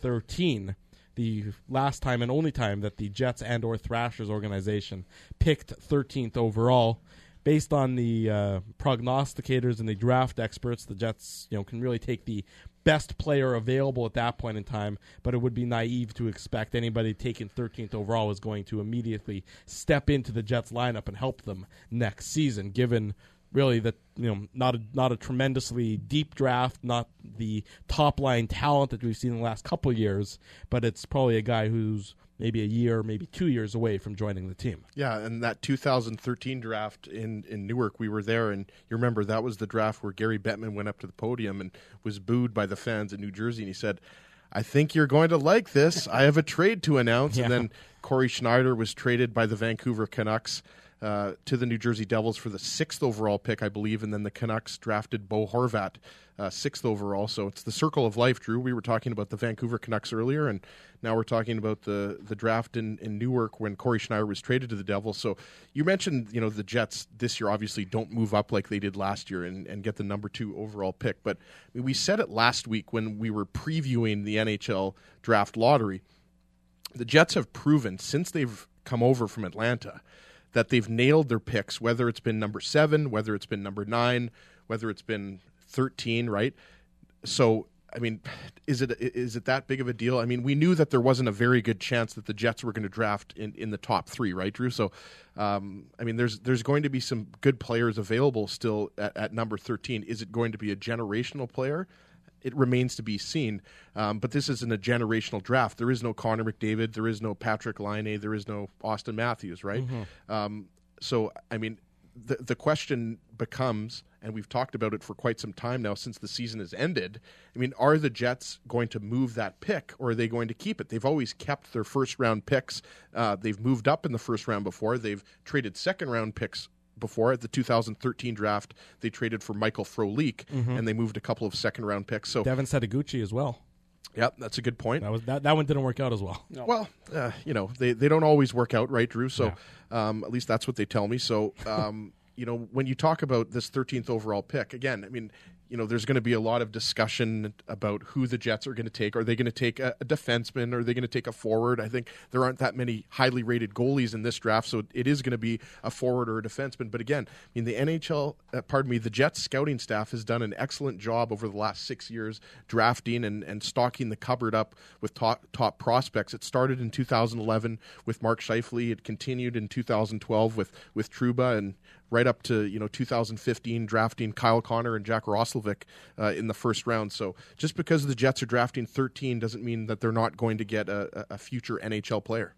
2013. The last time and only time that the Jets and or Thrashers organization picked 13th overall. Based on the prognosticators and the draft experts, the Jets, can really take the best player available at that point in time, but it would be naive to expect anybody taking 13th overall is going to immediately step into the Jets lineup and help them next season, given really that not a tremendously deep draft, not the top line talent that we've seen in the last couple of years, but it's probably a guy who's maybe a year, maybe 2 years away from joining the team. Yeah, and that 2013 draft in Newark, we were there, and you remember that was the draft where Gary Bettman went up to the podium and was booed by the fans in New Jersey, and he said, "I think you're going to like this. I have a trade to announce." Yeah. And then Corey Schneider was traded by the Vancouver Canucks to the New Jersey Devils for the 6th overall pick, I believe, and then the Canucks drafted Bo Horvat 6th overall. So it's the circle of life, Drew. We were talking about the Vancouver Canucks earlier, and now we're talking about the draft in Newark when Corey Schneider was traded to the Devils. So you mentioned, the Jets this year obviously don't move up like they did last year and get the number 2 overall pick. But we said it last week when we were previewing the NHL draft lottery. The Jets have proven since they've come over from Atlanta that they've nailed their picks, whether it's been number 7, whether it's been number 9, whether it's been 13, right? So, is it that big of a deal? We knew that there wasn't a very good chance that the Jets were going to draft in the top 3, right, Drew? So, there's going to be some good players available still at number 13. Is it going to be a generational player? It remains to be seen. But this isn't a generational draft. There is no Connor McDavid. There is no Patrick Laine. There is no Austin Matthews, right? Mm-hmm. The question becomes, and we've talked about it for quite some time now since the season has ended, are the Jets going to move that pick or are they going to keep it? They've always kept their first-round picks. They've moved up in the first round before. They've traded second-round picks before. At the 2013 draft, they traded for Michael Frolik, and they moved a couple of second-round picks. So Devin Setaguchi as well. Yep, that's a good point. That one didn't work out as well. No. Well, they don't always work out, right, Drew? So at least that's what they tell me. So, when you talk about this 13th overall pick, again, there's going to be a lot of discussion about who the Jets are going to take. Are they going to take a defenseman? Are they going to take a forward? I think there aren't that many highly rated goalies in this draft, so it is going to be a forward or a defenseman. But again, the Jets scouting staff has done an excellent job over the last 6 years drafting and stocking the cupboard up with top prospects. It started in 2011 with Mark Scheifele. It continued in 2012 with Trouba, and right up to 2015 drafting Kyle Connor and Jack Roslovic in the first round. So just because the Jets are drafting 13 doesn't mean that they're not going to get a future NHL player.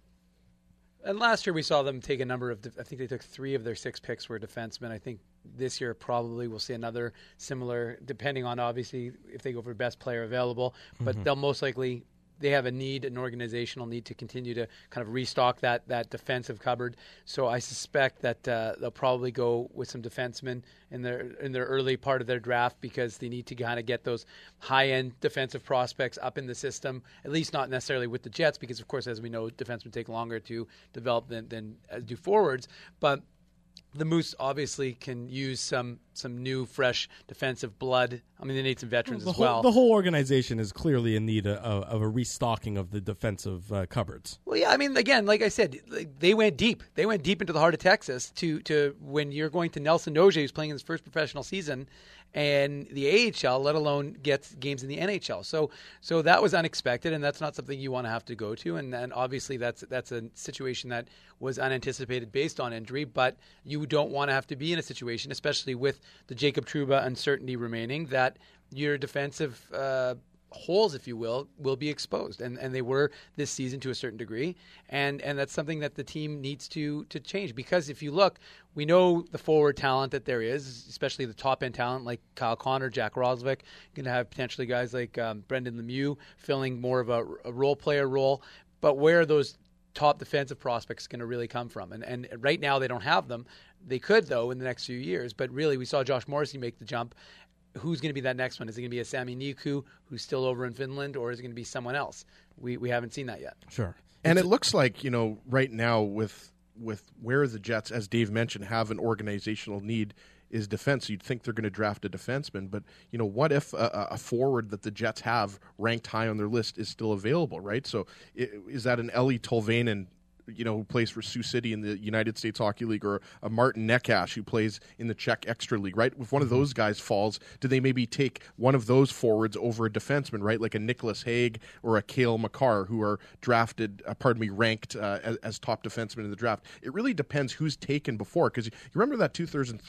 And last year we saw them take a number of, I think they took 3 of their 6 picks were defensemen. I think this year probably we'll see another similar, depending on obviously if they go for best player available, but they'll most likely, they have an organizational need to continue to kind of restock that defensive cupboard. So I suspect that they'll probably go with some defensemen in their early part of their draft because they need to kind of get those high-end defensive prospects up in the system, at least not necessarily with the Jets because, of course, as we know, defensemen take longer to develop than do forwards. But The Moose obviously can use some new, fresh defensive blood. I mean, they need some veterans as well. The whole organization is clearly in need of a restocking of the defensive cupboards. Well, yeah, I mean, again, like I said, they went deep. They went deep into the heart of Texas to when you're going to Nelson Noje, who's playing in his first professional season, and the AHL, let alone gets games in the NHL. So that was unexpected, and that's not something you want to have to go to. And then obviously that's a situation that was unanticipated based on injury, but you don't want to have to be in a situation, especially with the Jacob Trouba uncertainty remaining, that your defensive holes, if you will be exposed. And they were this season to a certain degree. And that's something that the team needs to change. Because if you look, we know the forward talent that there is, especially the top-end talent like Kyle Connor, Jack Roslovic. You're going to have potentially guys like Brendan Lemieux filling more of a role player role. But where are those top defensive prospects going to really come from? And right now they don't have them. They could, though, in the next few years. But really, we saw Josh Morrissey make the jump. Who's going to be that next one? Is it going to be a Sami Niku who's still over in Finland, or is it going to be someone else? We haven't seen that yet. Sure. And it looks like, right now with where the Jets, as Dave mentioned, have an organizational need is defense. You'd think they're going to draft a defenseman, but what if a forward that the Jets have ranked high on their list is still available, right? So is that an Eli Tolvanen, who plays for Sioux City in the United States Hockey League, or a Martin Necas who plays in the Czech Extra League, right? If one of those guys falls, do they maybe take one of those forwards over a defenseman, right? Like a Nicholas Hague or a Cale Makar, who are ranked as top defensemen in the draft. It really depends who's taken before, because you remember that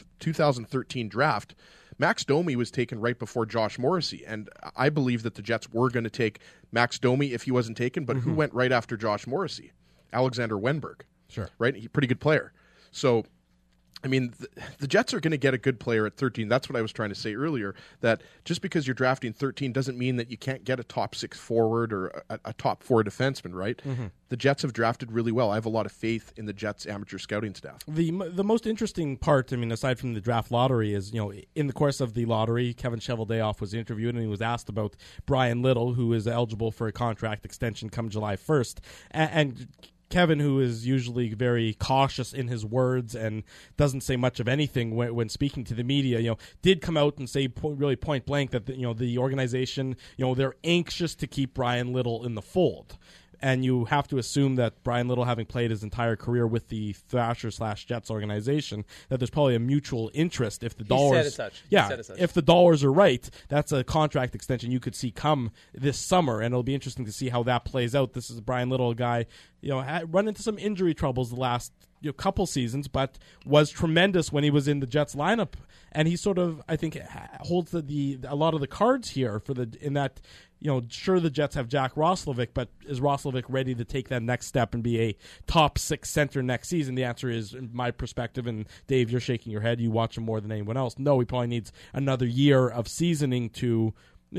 2013 draft, Max Domi was taken right before Josh Morrissey, and I believe that the Jets were going to take Max Domi if he wasn't taken, but who went right after Josh Morrissey? Alexander Wenberg. Sure. Right? He's a pretty good player. So, I mean, the Jets are going to get a good player at 13. That's what I was trying to say earlier, that just because you're drafting 13 doesn't mean that you can't get a top 6 forward or a top 4 defenseman, right? Mm-hmm. The Jets have drafted really well. I have a lot of faith in the Jets' amateur scouting staff. The most interesting part, I mean, aside from the draft lottery, is, in the course of the lottery, Kevin Cheveldayoff was interviewed and he was asked about Brian Little, who is eligible for a contract extension come July 1st. And Kevin, who is usually very cautious in his words and doesn't say much of anything when speaking to the media, did come out and say really point blank that the organization, they're anxious to keep Brian Little in the fold. And you have to assume that Brian Little, having played his entire career with the Thrashers/Jets organization, that there's probably a mutual interest if the dollars. He said as such. Yeah, if the dollars are right, that's a contract extension you could see come this summer, and it'll be interesting to see how that plays out. This is Brian Little, a guy, had run into some injury troubles the last couple seasons, but was tremendous when he was in the Jets lineup, and he sort of, I think, holds a lot of the cards here in that. Sure, the Jets have Jack Roslovic, but is Roslovic ready to take that next step and be a top 6 center next season? The answer is, in my perspective, and Dave, you're shaking your head, you watch him more than anyone else. No, he probably needs another year of seasoning to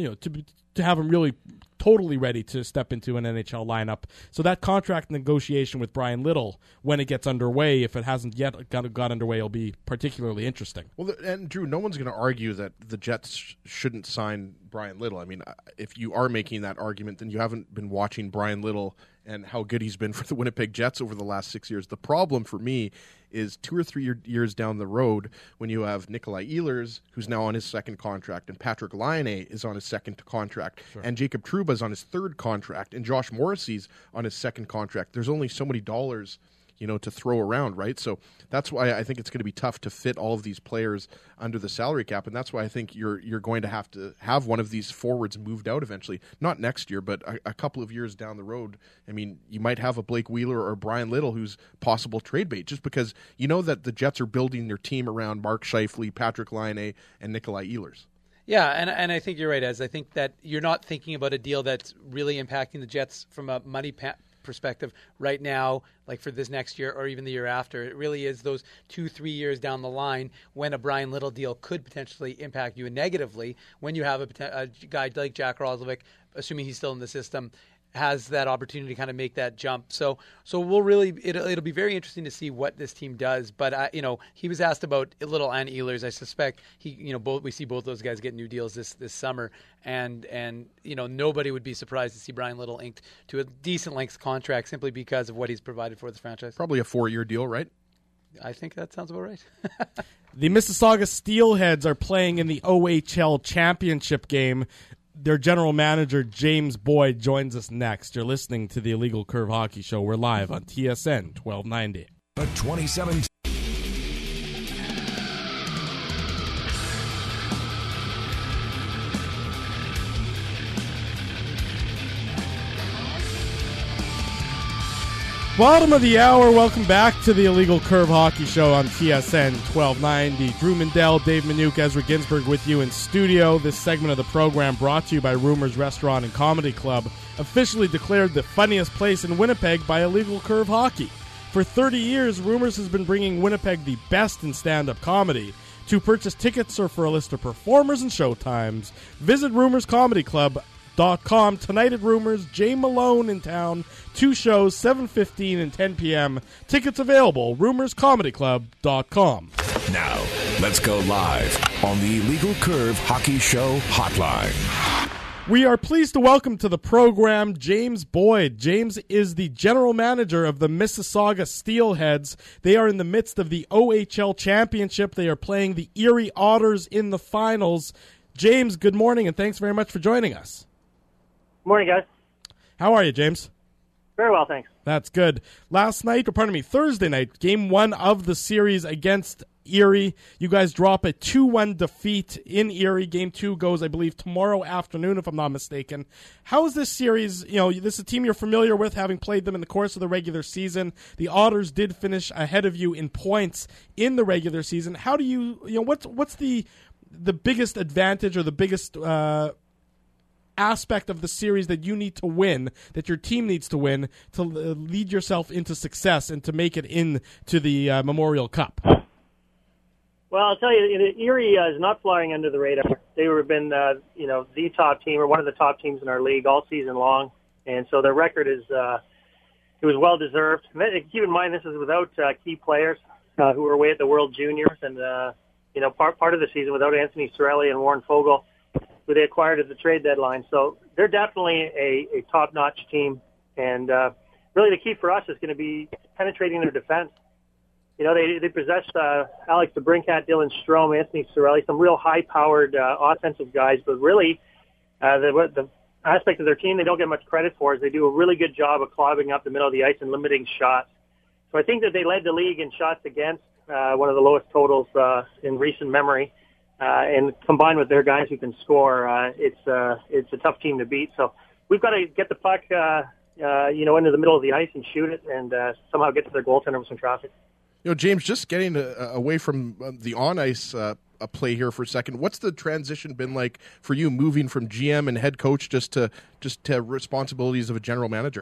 have him really totally ready to step into an NHL lineup. So that contract negotiation with Brian Little, when it gets underway, if it hasn't yet got underway, it'll be particularly interesting. Well, and Drew, no one's going to argue that the Jets shouldn't sign Brian Little. I mean, if you are making that argument, then you haven't been watching Brian Little and how good he's been for the Winnipeg Jets over the last 6 years. The problem for me is 2 or 3 years down the road when you have Nikolai Ehlers, who's now on his second contract, and Patrick Laine is on his second contract, sure, and Jacob Trouba's on his third contract, and Josh Morrissey's on his second contract. There's only so many dollars to throw around, right? So that's why I think it's going to be tough to fit all of these players under the salary cap, and that's why I think you're going to have one of these forwards moved out eventually. Not next year, but a couple of years down the road. I mean, you might have a Blake Wheeler or Brian Little who's possible trade bait, just because that the Jets are building their team around Mark Scheifele, Patrick Laine, and Nikolai Ehlers. Yeah, and I think you're right, Ez. I think that you're not thinking about a deal that's really impacting the Jets from a money perspective right now, like for this next year or even the year after. It really is those 2-3 years down the line when a Brian Little deal could potentially impact you negatively, when you have a guy like Jack Roslovic, assuming he's still in the system, has that opportunity to kind of make that jump. So we'll really it'll be very interesting to see what this team does. But he was asked about Little and Ehlers. I suspect we see both those guys get new deals this summer, and nobody would be surprised to see Brian Little inked to a decent length contract simply because of what he's provided for this franchise. Probably a 4-year deal, right? I think that sounds about right. The Mississauga Steelheads are playing in the OHL championship game. Their general manager, James Boyd, joins us next. You're listening to the Illegal Curve Hockey Show. We're live on TSN 1290. The 2017 Bottom of the hour, welcome back to the Illegal Curve Hockey Show on TSN 1290. Drew Mindell, Dave Minuk, Ezra Ginsburg with you in studio. This segment of the program brought to you by Rumors Restaurant and Comedy Club, officially declared the funniest place in Winnipeg by Illegal Curve Hockey. For 30 years, Rumors has been bringing Winnipeg the best in stand-up comedy. To purchase tickets or for a list of performers and showtimes, visit rumorscomedyclub.com. Tonight at Rumors, Jay Malone in town. 2 shows, 7:15 and 10 p.m. Tickets available, rumorscomedyclub.com. Now, let's go live on the Illegal Curve Hockey Show Hotline. We are pleased to welcome to the program James Boyd. James is the general manager of the Mississauga Steelheads. They are in the midst of the OHL Championship. They are playing the Erie Otters in the finals. James, good morning, and thanks very much for joining us. Morning, guys. How are you, James? Very well, thanks. That's good. Thursday night, game 1 of the series against Erie. You guys drop a 2-1 defeat in Erie. Game 2 goes, I believe, tomorrow afternoon, if I'm not mistaken. How is this series? This is a team you're familiar with, having played them in the course of the regular season. The Otters did finish ahead of you in points in the regular season. How do what's the biggest advantage or the biggest aspect of the series that you need to win, that your team needs to win, to lead yourself into success and to make it into the Memorial Cup? Well, I'll tell you, Erie is not flying under the radar. They have been, the top team or one of the top teams in our league all season long, and so their record is it was well deserved. Keep in mind, this is without key players who were away at the World Juniors, and part of the season without Anthony Cirelli and Warren Fogle, who they acquired at the trade deadline. So they're definitely a top-notch team. And really the key for us is going to be penetrating their defense. They possess Alex DeBrincat, Dylan Strome, Anthony Cirelli, some real high-powered offensive guys. But really, the aspect of their team they don't get much credit for is they do a really good job of clogging up the middle of the ice and limiting shots. So I think that they led the league in shots against, one of the lowest totals in recent memory. And combined with their guys who can score, it's a tough team to beat. So we've got to get the puck, into the middle of the ice and shoot it, and somehow get to their goaltender with some traffic. James, just getting away from the on-ice play here for a second. What's the transition been like for you, moving from GM and head coach just to responsibilities of a general manager?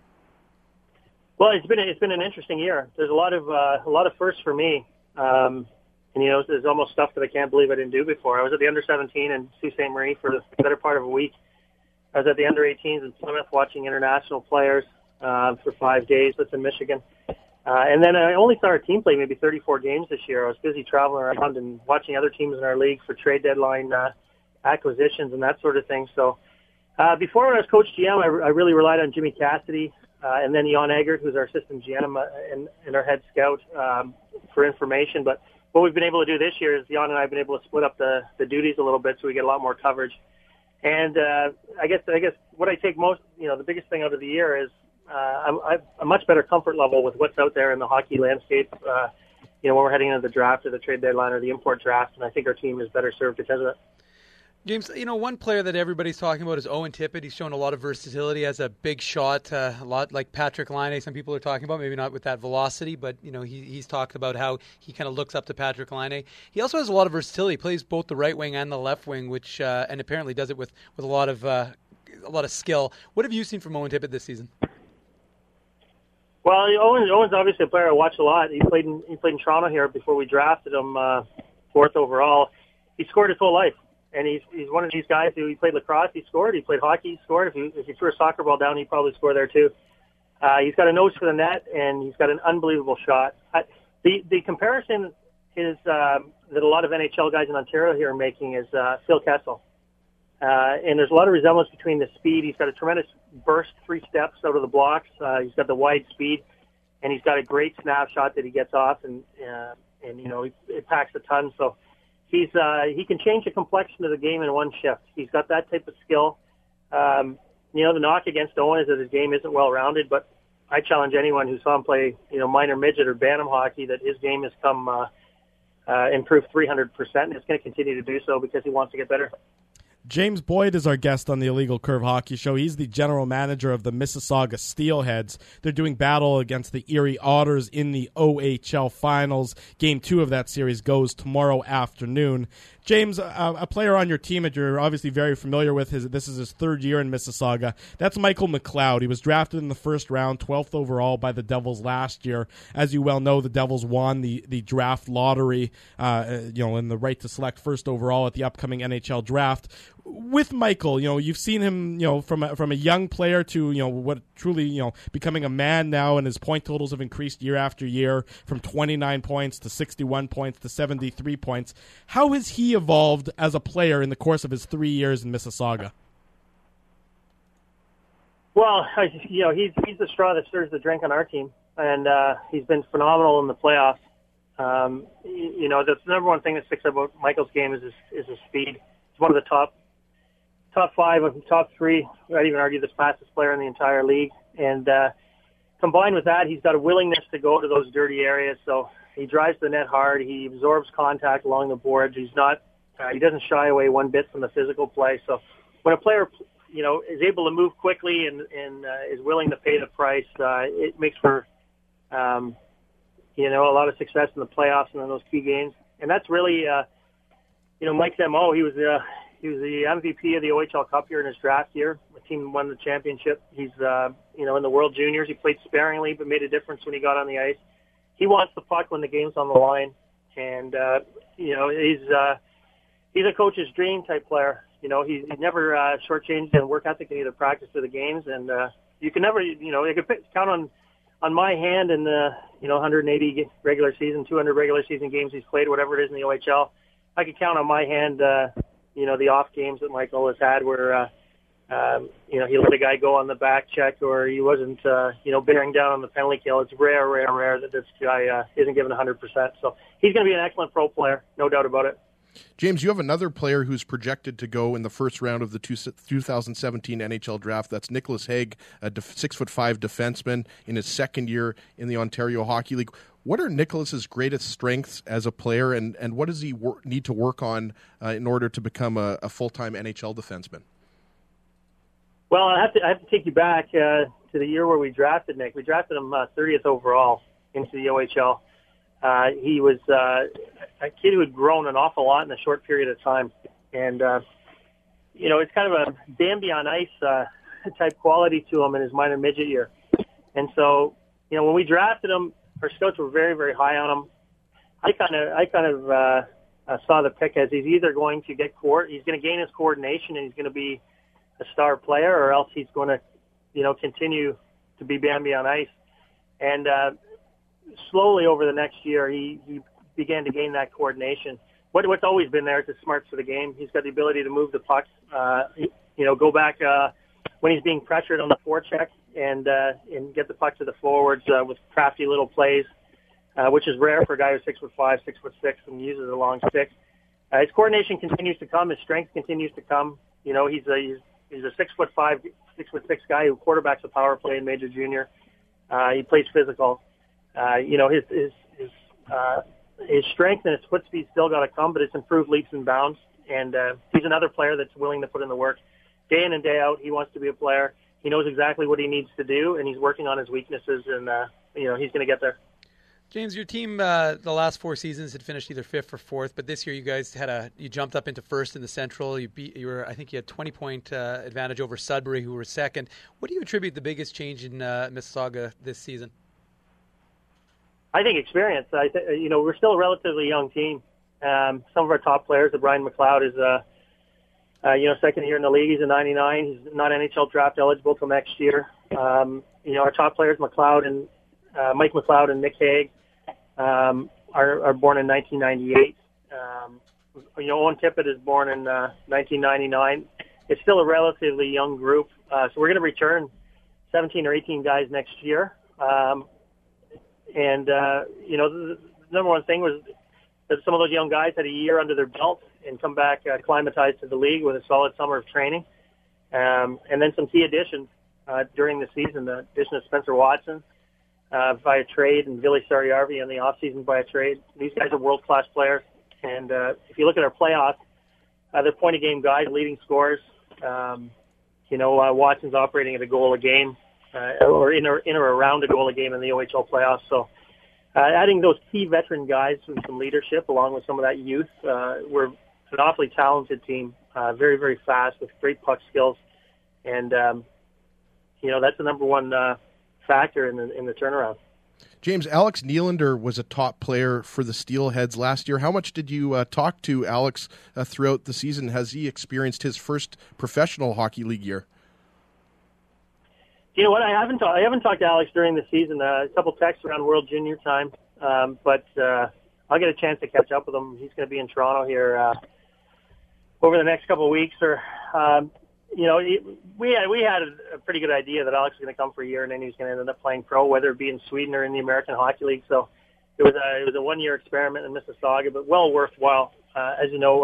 Well, it's been an interesting year. There's a lot of firsts for me. And, there's almost stuff that I can't believe I didn't do before. I was at the under-17 in Sault Ste. Marie for the better part of a week. I was at the under-18s in Plymouth watching international players for 5 days. That's in Michigan. And then I only saw our team play maybe 34 games this year. I was busy traveling around and watching other teams in our league for trade deadline acquisitions and that sort of thing. So before when I was coach GM, I really relied on Jimmy Cassidy and then Jan Eggert, who's our assistant GM and our head scout for information. But what we've been able to do this year is Jan and I have been able to split up the duties a little bit so we get a lot more coverage. And I guess what I take most, the biggest thing out of the year is I've a much better comfort level with what's out there in the hockey landscape, when we're heading into the draft or the trade deadline or the import draft, and I think our team is better served because of it. James, one player that everybody's talking about is Owen Tippett. He's shown a lot of versatility as a big shot, a lot like Patrick Laine. Some people are talking about, maybe not with that velocity, but he's talked about how he kind of looks up to Patrick Laine. He also has a lot of versatility. He plays both the right wing and the left wing, which and apparently does it with a lot of skill. What have you seen from Owen Tippett this season? Well, Owen's obviously a player I watch a lot. He played in Toronto here before we drafted him 4th overall. He scored his whole life. And he's one of these guys who he played lacrosse, he scored. He played hockey, he scored. If you threw a soccer ball down, he'd probably score there too. He's got a nose for the net, and he's got an unbelievable shot. The comparison is that a lot of NHL guys in Ontario here are making is Phil Kessel. And there's a lot of resemblance between the speed. He's got a tremendous burst, 3 steps out of the blocks. He's got the wide speed. and he's got a great snapshot that he gets off, and it packs a ton. So he can change the complexion of the game in one shift. He's got that type of skill. The knock against Owen is that his game isn't well-rounded, but I challenge anyone who saw him play, minor midget or bantam hockey, that his game has come improved 300%, and it's going to continue to do so because he wants to get better. James Boyd is our guest on the Illegal Curve Hockey Show. He's the general manager of the Mississauga Steelheads. They're doing battle against the Erie Otters in the OHL Finals. Game 2 of that series goes tomorrow afternoon. James, a player on your team that you're obviously very familiar with, this is his third year in Mississauga. That's Michael McLeod. He was drafted in the first round, 12th overall by the Devils last year. As you well know, the Devils won the draft lottery, and the right to select first overall at the upcoming NHL draft. With Michael, you've seen him, from a young player to, what truly, becoming a man now, and his point totals have increased year after year from 29 points to 61 points to 73 points. How has he evolved as a player in the course of his 3 years in Mississauga? Well, he's the straw that stirs the drink on our team, and he's been phenomenal in the playoffs. The number one thing that sticks about Michael's game is his speed. He's one of the top 5 of the top 3. I'd even argue the fastest player in the entire league. And combined with that, he's got a willingness to go to those dirty areas. So he drives the net hard. He absorbs contact along the boards. He's not. He doesn't shy away one bit from the physical play. So when a player, is able to move quickly and is willing to pay the price, it makes for, a lot of success in the playoffs and in those key games. And that's really, Mike's MO. He was the MVP of the OHL Cup here in his draft year. The team won the championship. He's, in the World Juniors, he played sparingly but made a difference when he got on the ice. He wants the puck when the game's on the line, and he's a coach's dream type player. He never shortchanged in work ethic in either practice or the games, and you can never, you could count on my hand in the 180 regular season, 200 regular season games he's played, whatever it is in the OHL. I could count on my hand. The off games that Michael has had where, he let a guy go on the back check or he wasn't, bearing down on the penalty kill. It's rare that this guy isn't given 100%. So he's going to be an excellent pro player, no doubt about it. James, you have another player who's projected to go in the first round of the 2017 NHL draft. That's Nicholas Hague, a 6'5" defenseman in his second year in the Ontario Hockey League. What are Nicholas's greatest strengths as a player, and what does he need to work on in order to become a full-time NHL defenseman? Well, I have to take you back to the year where we drafted Nick. We drafted him 30th overall into the OHL. He was a kid who had grown an awful lot in a short period of time, and it's kind of a Bambi on ice type quality to him in his minor midget year. And so, when we drafted him, our scouts were very, very high on him. I kind of saw the pick as he's either going to he's going to gain his coordination and he's going to be a star player, or else he's going to, continue to be Bambi on ice. And slowly over the next year, he began to gain that coordination. What's always been there is his smarts for the game. He's got the ability to move the puck, go back when he's being pressured on the forecheck and get the puck to the forwards with crafty little plays, which is rare for a guy who's 6'5", 6'6", and uses a long stick. His coordination continues to come. His strength continues to come. He's a 6'5", 6'6" guy who quarterbacks a power play in Major Junior. He plays physical. His strength and his foot speed still got to come, but it's improved leaps and bounds. And he's another player that's willing to put in the work. Day in and day out, he wants to be a player. He knows exactly what he needs to do, and he's working on his weaknesses, and he's going to get there. James, your team the last 4 seasons had finished either 5th or 4th, but this year you guys you jumped up into 1st in the Central. I think you had 20-point advantage over Sudbury, who were 2nd. What do you attribute the biggest change in Mississauga this season? I think experience. We're still a relatively young team. Some of our top players, Brian McLeod, is second year in the league. He's a 99. He's not NHL draft eligible till next year. Our top players, McLeod and Mike McLeod and Nick Hague, are born in 1998. Owen Tippett is born in 1999. It's still a relatively young group, so we're going to return 17 or 18 guys next year. And, the number one thing was that some of those young guys had a year under their belt and come back acclimatized to the league with a solid summer of training. And then some key additions during the season, the addition of Spencer Watson via trade and Vili Sarjärvi in the offseason via trade. These guys are world-class players. And if you look at our playoffs, they're point-a-game guys, leading scorers. Watson's operating at a goal a game or in or around a goal a game in the OHL playoffs. So adding those key veteran guys with some leadership along with some of that youth, we're an awfully talented team, very, very fast with great puck skills. And, that's the number one factor in the turnaround. James, Alex Nylander was a top player for the Steelheads last year. How much did you talk to Alex throughout the season? Has he experienced his first professional hockey league year? You know what? I haven't talked to Alex during the season. A couple texts around World Junior time, but I'll get a chance to catch up with him. He's going to be in Toronto here over the next couple of weeks. We had a pretty good idea that Alex was going to come for a year and then he was going to end up playing pro, whether it be in Sweden or in the American Hockey League. So it was a 1-year experiment in Mississauga, but well worthwhile. As you know,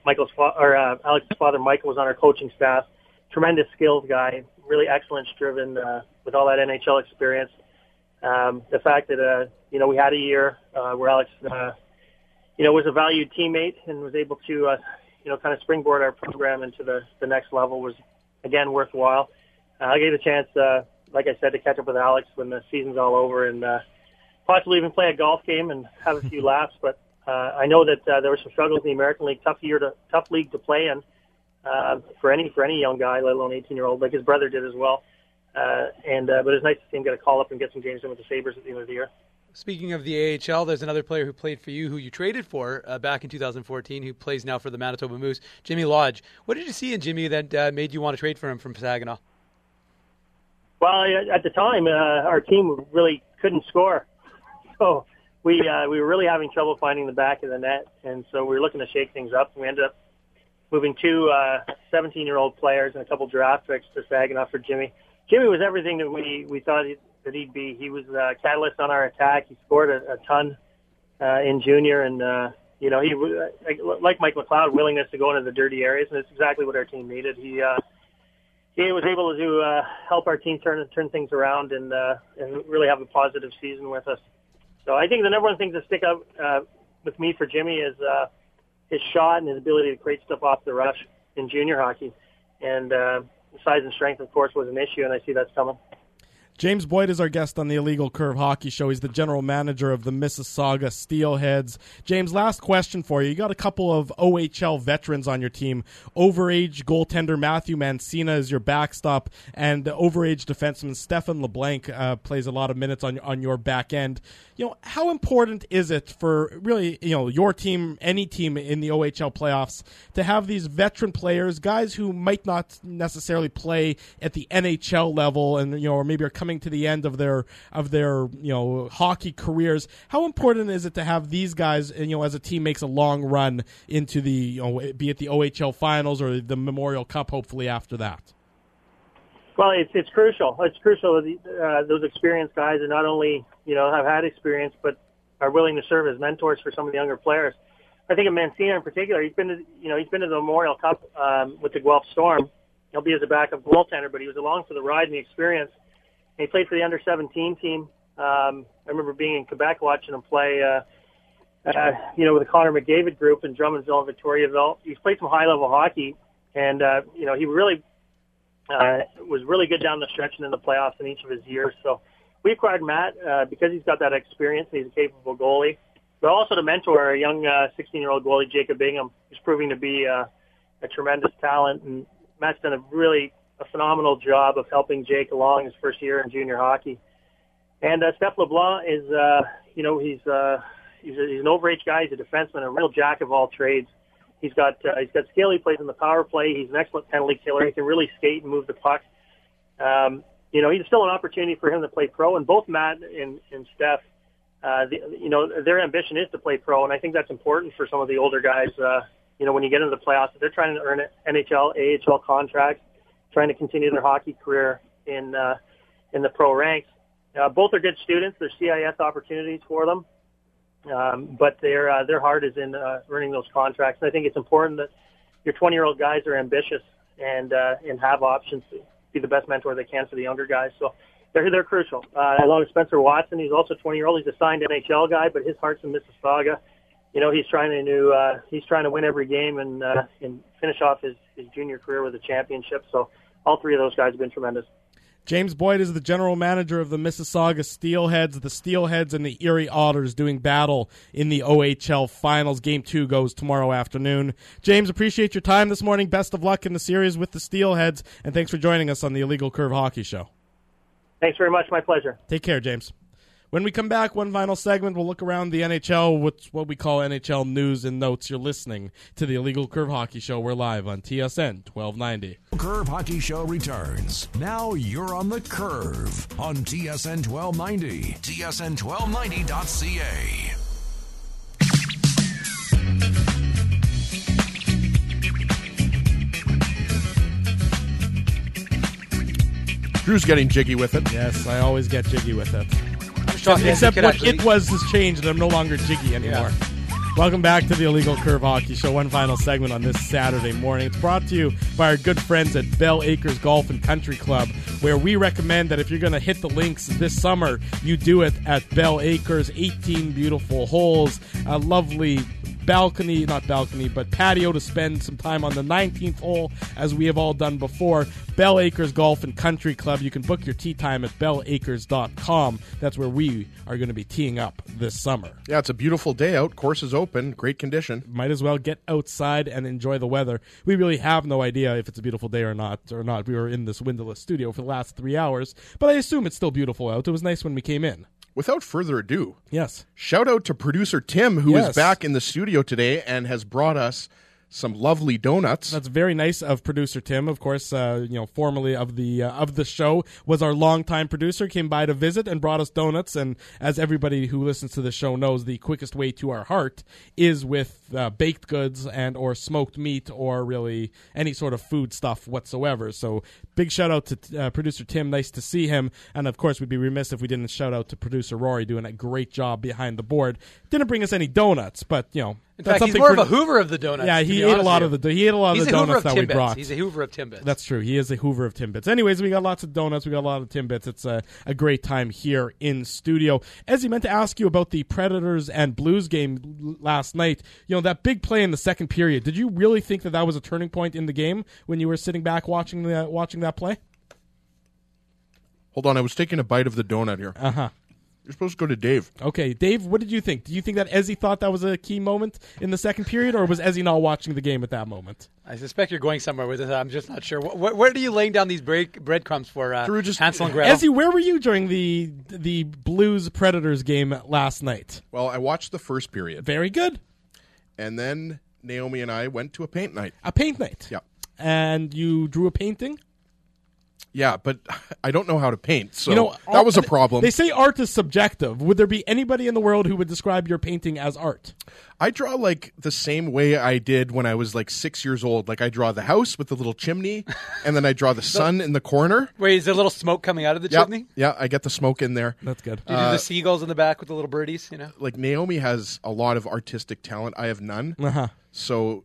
Alex's father, Michael, was on our coaching staff. Tremendous skills guy, really excellence driven with all that NHL experience. The fact that we had a year where Alex was a valued teammate and was able to kind of springboard our program into the next level was, again, worthwhile. I gave a chance, like I said, to catch up with Alex when the season's all over and possibly even play a golf game and have a few laughs. But I know that there were some struggles in the American League, tough league to play in for any young guy, let alone 18-year-old, like his brother did as well. But it's nice to see him get a call up and get some games in with the Sabres at the end of the year. Speaking of the AHL, there's another player who played for you who you traded for back in 2014 who plays now for the Manitoba Moose, Jimmy Lodge. What did you see in Jimmy that made you want to trade for him from Saginaw? Well, at the time, our team really couldn't score. So we were really having trouble finding the back of the net, and so we were looking to shake things up. We ended up moving 2 17-year-old players and a couple draft picks to Saginaw for Jimmy. Jimmy was everything that we thought that he'd be. He was a catalyst on our attack. He scored a ton in junior, and he like Mike McLeod, willingness to go into the dirty areas, and it's exactly what our team needed. He was able to help our team turn things around and really have a positive season with us. So I think the number one thing to stick out with me for Jimmy is his shot and his ability to create stuff off the rush in junior hockey, and size and strength, of course, was an issue, and I see that's coming. James Boyd is our guest on the Illegal Curve Hockey Show. He's the general manager of the Mississauga Steelheads. James, last question for you. You got a couple of OHL veterans on your team. Overage goaltender Matthew Mancina is your backstop, and the overage defenseman Stefan LeBlanc plays a lot of minutes on your back end. How important is it for really, your team, any team in the OHL playoffs, to have these veteran players, guys who might not necessarily play at the NHL level, and or maybe are coming to the end of their hockey careers? How important is it to have these guys, as a team makes a long run into the be it the OHL finals or the Memorial Cup, hopefully after that? Well, it's crucial. It's crucial that those experienced guys are not only have had experience, but are willing to serve as mentors for some of the younger players. I think of Mancina in particular. He's been to the Memorial Cup with the Guelph Storm. He'll be as a backup goaltender, but he was along for the ride and the experience. And he played for the under-17 team. I remember being in Quebec watching him play, with the Connor McDavid group in Drummondville and Victoriaville. He's played some high-level hockey, and he really was really good down the stretch and in the playoffs in each of his years. So we acquired Matt because he's got that experience and he's a capable goalie, but also to mentor a young 16-year-old goalie, Jacob Bingham, who's proving to be a tremendous talent. And Matt's done a phenomenal job of helping Jake along his first year in junior hockey. And Steph LeBlanc is, he's an overage guy. He's a defenseman, a real jack of all trades. He's got skill. He plays in the power play. He's an excellent penalty killer. He can really skate and move the puck. He's still an opportunity for him to play pro. And both Matt and Steph, their ambition is to play pro. And I think that's important for some of the older guys. When you get into the playoffs, they're trying to earn NHL, AHL contracts, trying to continue their hockey career in the pro ranks. Both are good students. They're CIS opportunities for them. But their heart is in earning those contracts. And I think it's important that your 20-year-old guys are ambitious and have options to be the best mentor they can for the younger guys. So they're crucial. Along with Spencer Watson, he's also 20-year-old. He's a signed NHL guy, but his heart's in Mississauga. He's trying to win every game and finish off his junior career with a championship. So all three of those guys have been tremendous. James Boyd is the general manager of the Mississauga Steelheads. The Steelheads and the Erie Otters doing battle in the OHL Finals. Game 2 goes tomorrow afternoon. James, appreciate your time this morning. Best of luck in the series with the Steelheads, and thanks for joining us on the Illegal Curve Hockey Show. Thanks very much. My pleasure. Take care, James. When we come back, one final segment, we'll look around the NHL with what we call NHL news and notes. You're listening to the Illegal Curve Hockey Show. We're live on TSN 1290. Curve Hockey Show returns. Now you're on the Curve on TSN 1290. TSN1290.ca. Drew's getting jiggy with it. Yes, I always get jiggy with it. Except Except what it was has changed, and I'm no longer jiggy anymore. Yeah. Welcome back to the Illegal Curve Hockey Show. One final segment on this Saturday morning. It's brought to you by our good friends at Bell Acres Golf and Country Club, where we recommend that if you're going to hit the links this summer, you do it at Bell Acres. 18 beautiful holes, a lovely patio to spend some time on the 19th hole, as we have all done before. Bell Acres Golf and Country Club. You can book your tee time at bellacres.com. That's where we are going to be teeing up this summer. Yeah, it's a beautiful day out. Course is open. Great condition. Might as well get outside and enjoy the weather. We really have no idea if it's a beautiful day or not. We were in this windowless studio for the last 3 hours, but I assume it's still beautiful out. It was nice when we came in. Without further ado, yes, shout out to producer Tim, who is back in the studio today and has brought us some lovely donuts. That's very nice of producer Tim. Of course, formerly of the show, was our longtime producer. Came by to visit and brought us donuts. And as everybody who listens to the show knows, the quickest way to our heart is with baked goods and or smoked meat or really any sort of food stuff whatsoever. So big shout out to producer Tim. Nice to see him. And of course, we'd be remiss if we didn't shout out to producer Rory, doing a great job behind the board. Didn't bring us any donuts, but in fact, he's more of a Hoover of the donuts. Yeah, he ate a lot of the donuts that we brought. He's a Hoover of Timbits. That's true. He is a Hoover of Timbits. Anyways, we got lots of donuts. We got a lot of Timbits. It's a great time here in studio. Ezzy, meant to ask you about the Predators and Blues game last night. That big play in the second period. Did you really think that was a turning point in the game when you were sitting back watching that play? Hold on, I was taking a bite of the donut here. Uh-huh. You're supposed to go to Dave. Okay, Dave, what did you think? Do you think that Ezzy thought that was a key moment in the second period, or was Ezzy not watching the game at that moment? I suspect you're going somewhere with this. I'm just not sure. Where are you laying down these breadcrumbs for Hansel and Gretel? Ezzy, where were you during the Blues-Predators game last night? Well, I watched the first period. Very good. And then Naomi and I went to a paint night. A paint night? Yeah. And you drew a painting? Yeah, but I don't know how to paint, so that was a problem. They say art is subjective. Would there be anybody in the world who would describe your painting as art? I draw the same way I did when I was 6 years old. I draw the house with the little chimney, and then I draw the sun in the corner. Wait, is there a little smoke coming out of the chimney? Yeah, I get the smoke in there. That's good. Do you do the seagulls in the back with the little birdies? Naomi has a lot of artistic talent. I have none. Uh-huh. So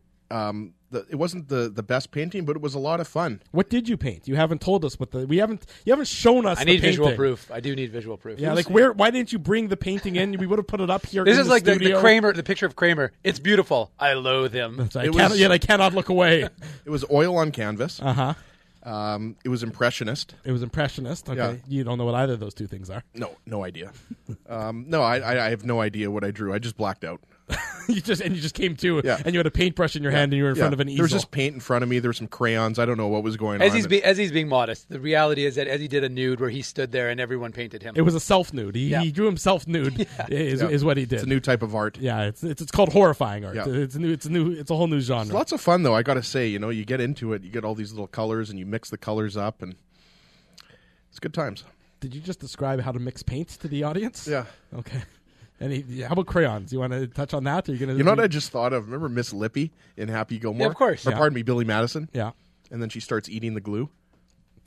it wasn't the best painting, but it was a lot of fun. What did you paint? You haven't told us you haven't shown us. I need visual proof. I do need visual proof. Yeah, why didn't you bring the painting in? We would have put it up here. This is like the Kramer, the picture of Kramer. It's beautiful. I loathe him. I cannot look away. It was oil on canvas. Uh-huh. It was impressionist. It was impressionist. Okay, yeah. You don't know what either of those two things are. No idea. No, I have no idea what I drew. I just blacked out. you just came to, and you had a paintbrush in your hand, and you were in front of an easel. There was just paint in front of me. There were some crayons. I don't know what was going on. As he's being modest, the reality is that Ezzy did a nude where he stood there and everyone painted him. It was a self nude. He drew himself nude. Is what he did. It's a new type of art. Yeah, it's called horrifying art. Yeah. It's a whole new genre. It's lots of fun though. I got to say, you get into it. You get all these little colors, and you mix the colors up, and it's good times. Did you just describe how to mix paint to the audience? Yeah. Okay. How about crayons? You want to touch on that? Or you know what I just thought of? Remember Miss Lippy in Happy Gilmore? Yeah, of course. Or, pardon me, Billy Madison? Yeah. And then she starts eating the glue.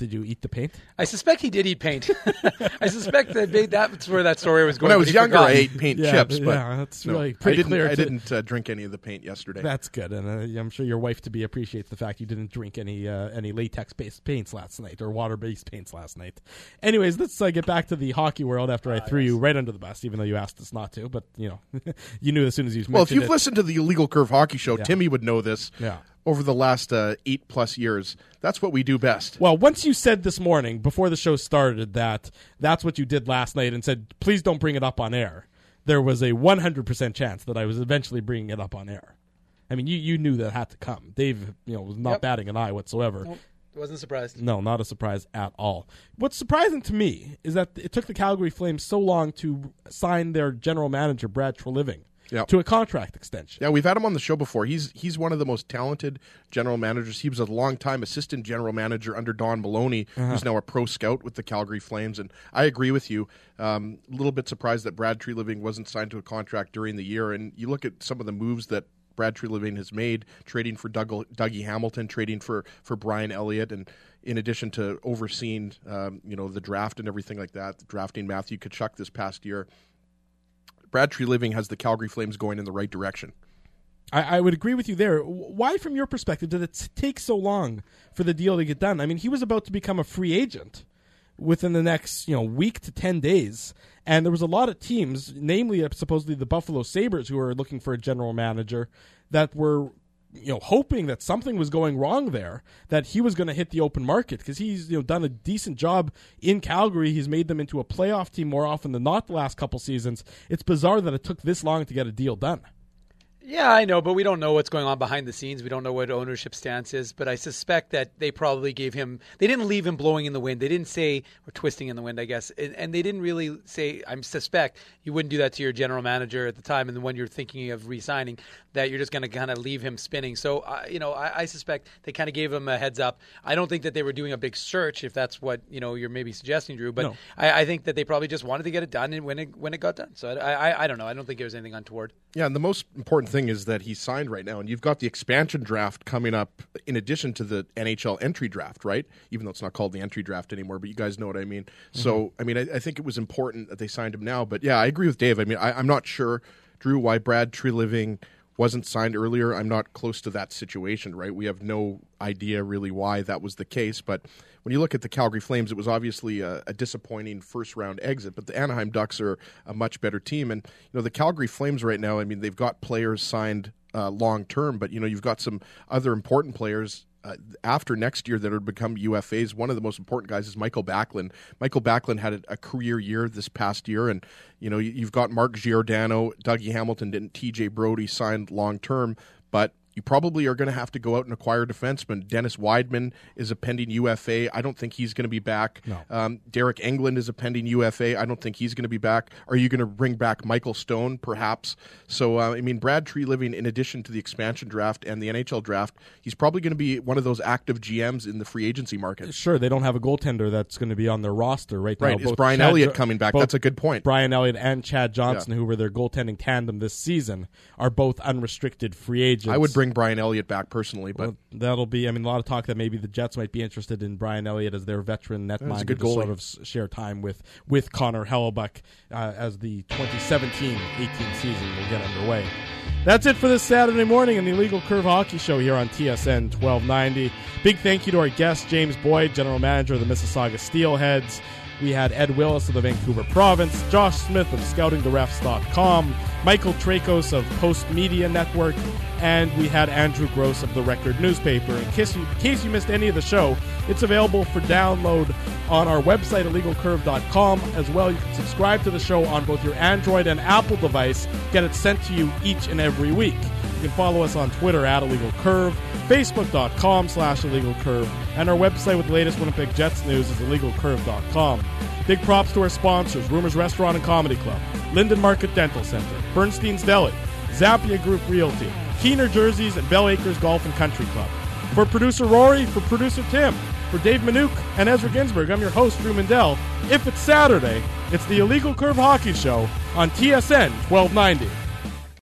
Did you eat the paint? I suspect he did eat paint. I suspect that's where that story was going. When I was younger, I ate paint chips, but that's really pretty clear. I didn't drink any of the paint yesterday. That's good, and I'm sure your wife-to-be appreciates the fact you didn't drink any latex-based paints last night or water-based paints last night. Anyways, let's get back to the hockey world after I threw you right under the bus, even though you asked us not to. But you knew as soon as you mentioned it. Well, if you've listened to the Illegal Curve Hockey Show, Timmy would know this. Yeah. Over the last 8+ years, that's what we do best. Well, once you said this morning, before the show started, that that's what you did last night and said, please don't bring it up on air, there was a 100% chance that I was eventually bringing it up on air. I mean, you knew that had to come. Dave, was not batting an eye whatsoever. Nope. Wasn't surprised. No, not a surprise at all. What's surprising to me is that it took the Calgary Flames so long to sign their general manager, Brad Treliving, to a contract extension. Yeah, we've had him on the show before. He's one of the most talented general managers. He was a long-time assistant general manager under Don Maloney, who's now a pro scout with the Calgary Flames. And I agree with you. A little bit surprised that Brad Treliving wasn't signed to a contract during the year. And you look at some of the moves that Brad Treliving has made, trading for Dougie Hamilton, trading for Brian Elliott, and in addition to overseeing the draft and everything like that, drafting Matthew Tkachuk this past year. Brad Treliving has the Calgary Flames going in the right direction. I would agree with you there. Why, from your perspective, did it take so long for the deal to get done? I mean, he was about to become a free agent within the next week to 10 days, and there was a lot of teams, namely supposedly the Buffalo Sabres, who were looking for a general manager, that were hoping that something was going wrong there, that he was going to hit the open market, because he's done a decent job in Calgary. He's made them into a playoff team more often than not the last couple seasons. It's bizarre that it took this long to get a deal done. Yeah, I know, but we don't know what's going on behind the scenes. We don't know what ownership stance is, but I suspect that they probably gave him – they didn't leave him blowing in the wind. They didn't say – or twisting in the wind, I guess. And they didn't really say – I suspect you wouldn't do that to your general manager at the time, and when you're thinking of re-signing, that you're just going to kind of leave him spinning. So, I suspect they kind of gave him a heads up. I don't think that they were doing a big search, if that's what you're maybe suggesting, Drew, but no. I think that they probably just wanted to get it done when it got done. So I don't know. I don't think there was anything untoward. Yeah, and the most important thing is that he's signed right now, and you've got the expansion draft coming up in addition to the NHL entry draft, right? Even though it's not called the entry draft anymore, but you guys know what I mean. Mm-hmm. So, I mean, I think it was important that they signed him now. But yeah, I agree with Dave. I mean, I'm not sure, Drew, why Brad Treliving wasn't signed earlier. I'm not close to that situation, right? We have no idea really why that was the case, but when you look at the Calgary Flames, it was obviously a disappointing first-round exit, but the Anaheim Ducks are a much better team. And, the Calgary Flames right now, I mean, they've got players signed long-term, but, you've got some other important players after next year that are become UFAs. One of the most important guys is Michael Backlund. Michael Backlund had a career year this past year, and, you've got Mark Giordano, Dougie Hamilton didn't, TJ Brody signed long-term, but you probably are going to have to go out and acquire defensemen. Dennis Weidman is a pending UFA. I don't think he's going to be back. No. Derek Englund is a pending UFA. I don't think he's going to be back. Are you going to bring back Michael Stone, perhaps? So, Brad Treliving, in addition to the expansion draft and the NHL draft, he's probably going to be one of those active GMs in the free agency market. Sure, they don't have a goaltender that's going to be on their roster right now. Right, is Brian Elliott coming back? That's a good point. Brian Elliott and Chad Johnson, who were their goaltending tandem this season, are both unrestricted free agents. I would bring Brian Elliott back personally, but that'll be. A lot of talk that maybe the Jets might be interested in Brian Elliott as their veteran netminder to sort of share time with Connor Hellebuyck as the 2017-18 season will get underway. That's it for this Saturday morning in the Illegal Curve Hockey Show here on TSN 1290. Big thank you to our guest, James Boyd, General Manager of the Mississauga Steelheads. We had Ed Willis of the Vancouver Province, Josh Smith of ScoutingTheRefs.com, Michael Trakos of Post Media Network, and we had Andrew Gross of The Record Newspaper. In case you missed any of the show, it's available for download on our website, IllegalCurve.com. As well, you can subscribe to the show on both your Android and Apple device, get it sent to you each and every week. You can follow us on Twitter at IllegalCurve, Facebook.com/IllegalCurve, and our website with the latest Winnipeg Jets news is IllegalCurve.com. Big props to our sponsors, Rumors Restaurant and Comedy Club, Linden Market Dental Center, Bernstein's Deli, Zappia Group Realty, Keener Jerseys, and Bell Acres Golf and Country Club. For producer Rory, for producer Tim, for Dave Manouk and Ezra Ginsburg, I'm your host, Drew Mandel. If it's Saturday, it's the Illegal Curve Hockey Show on TSN 1290.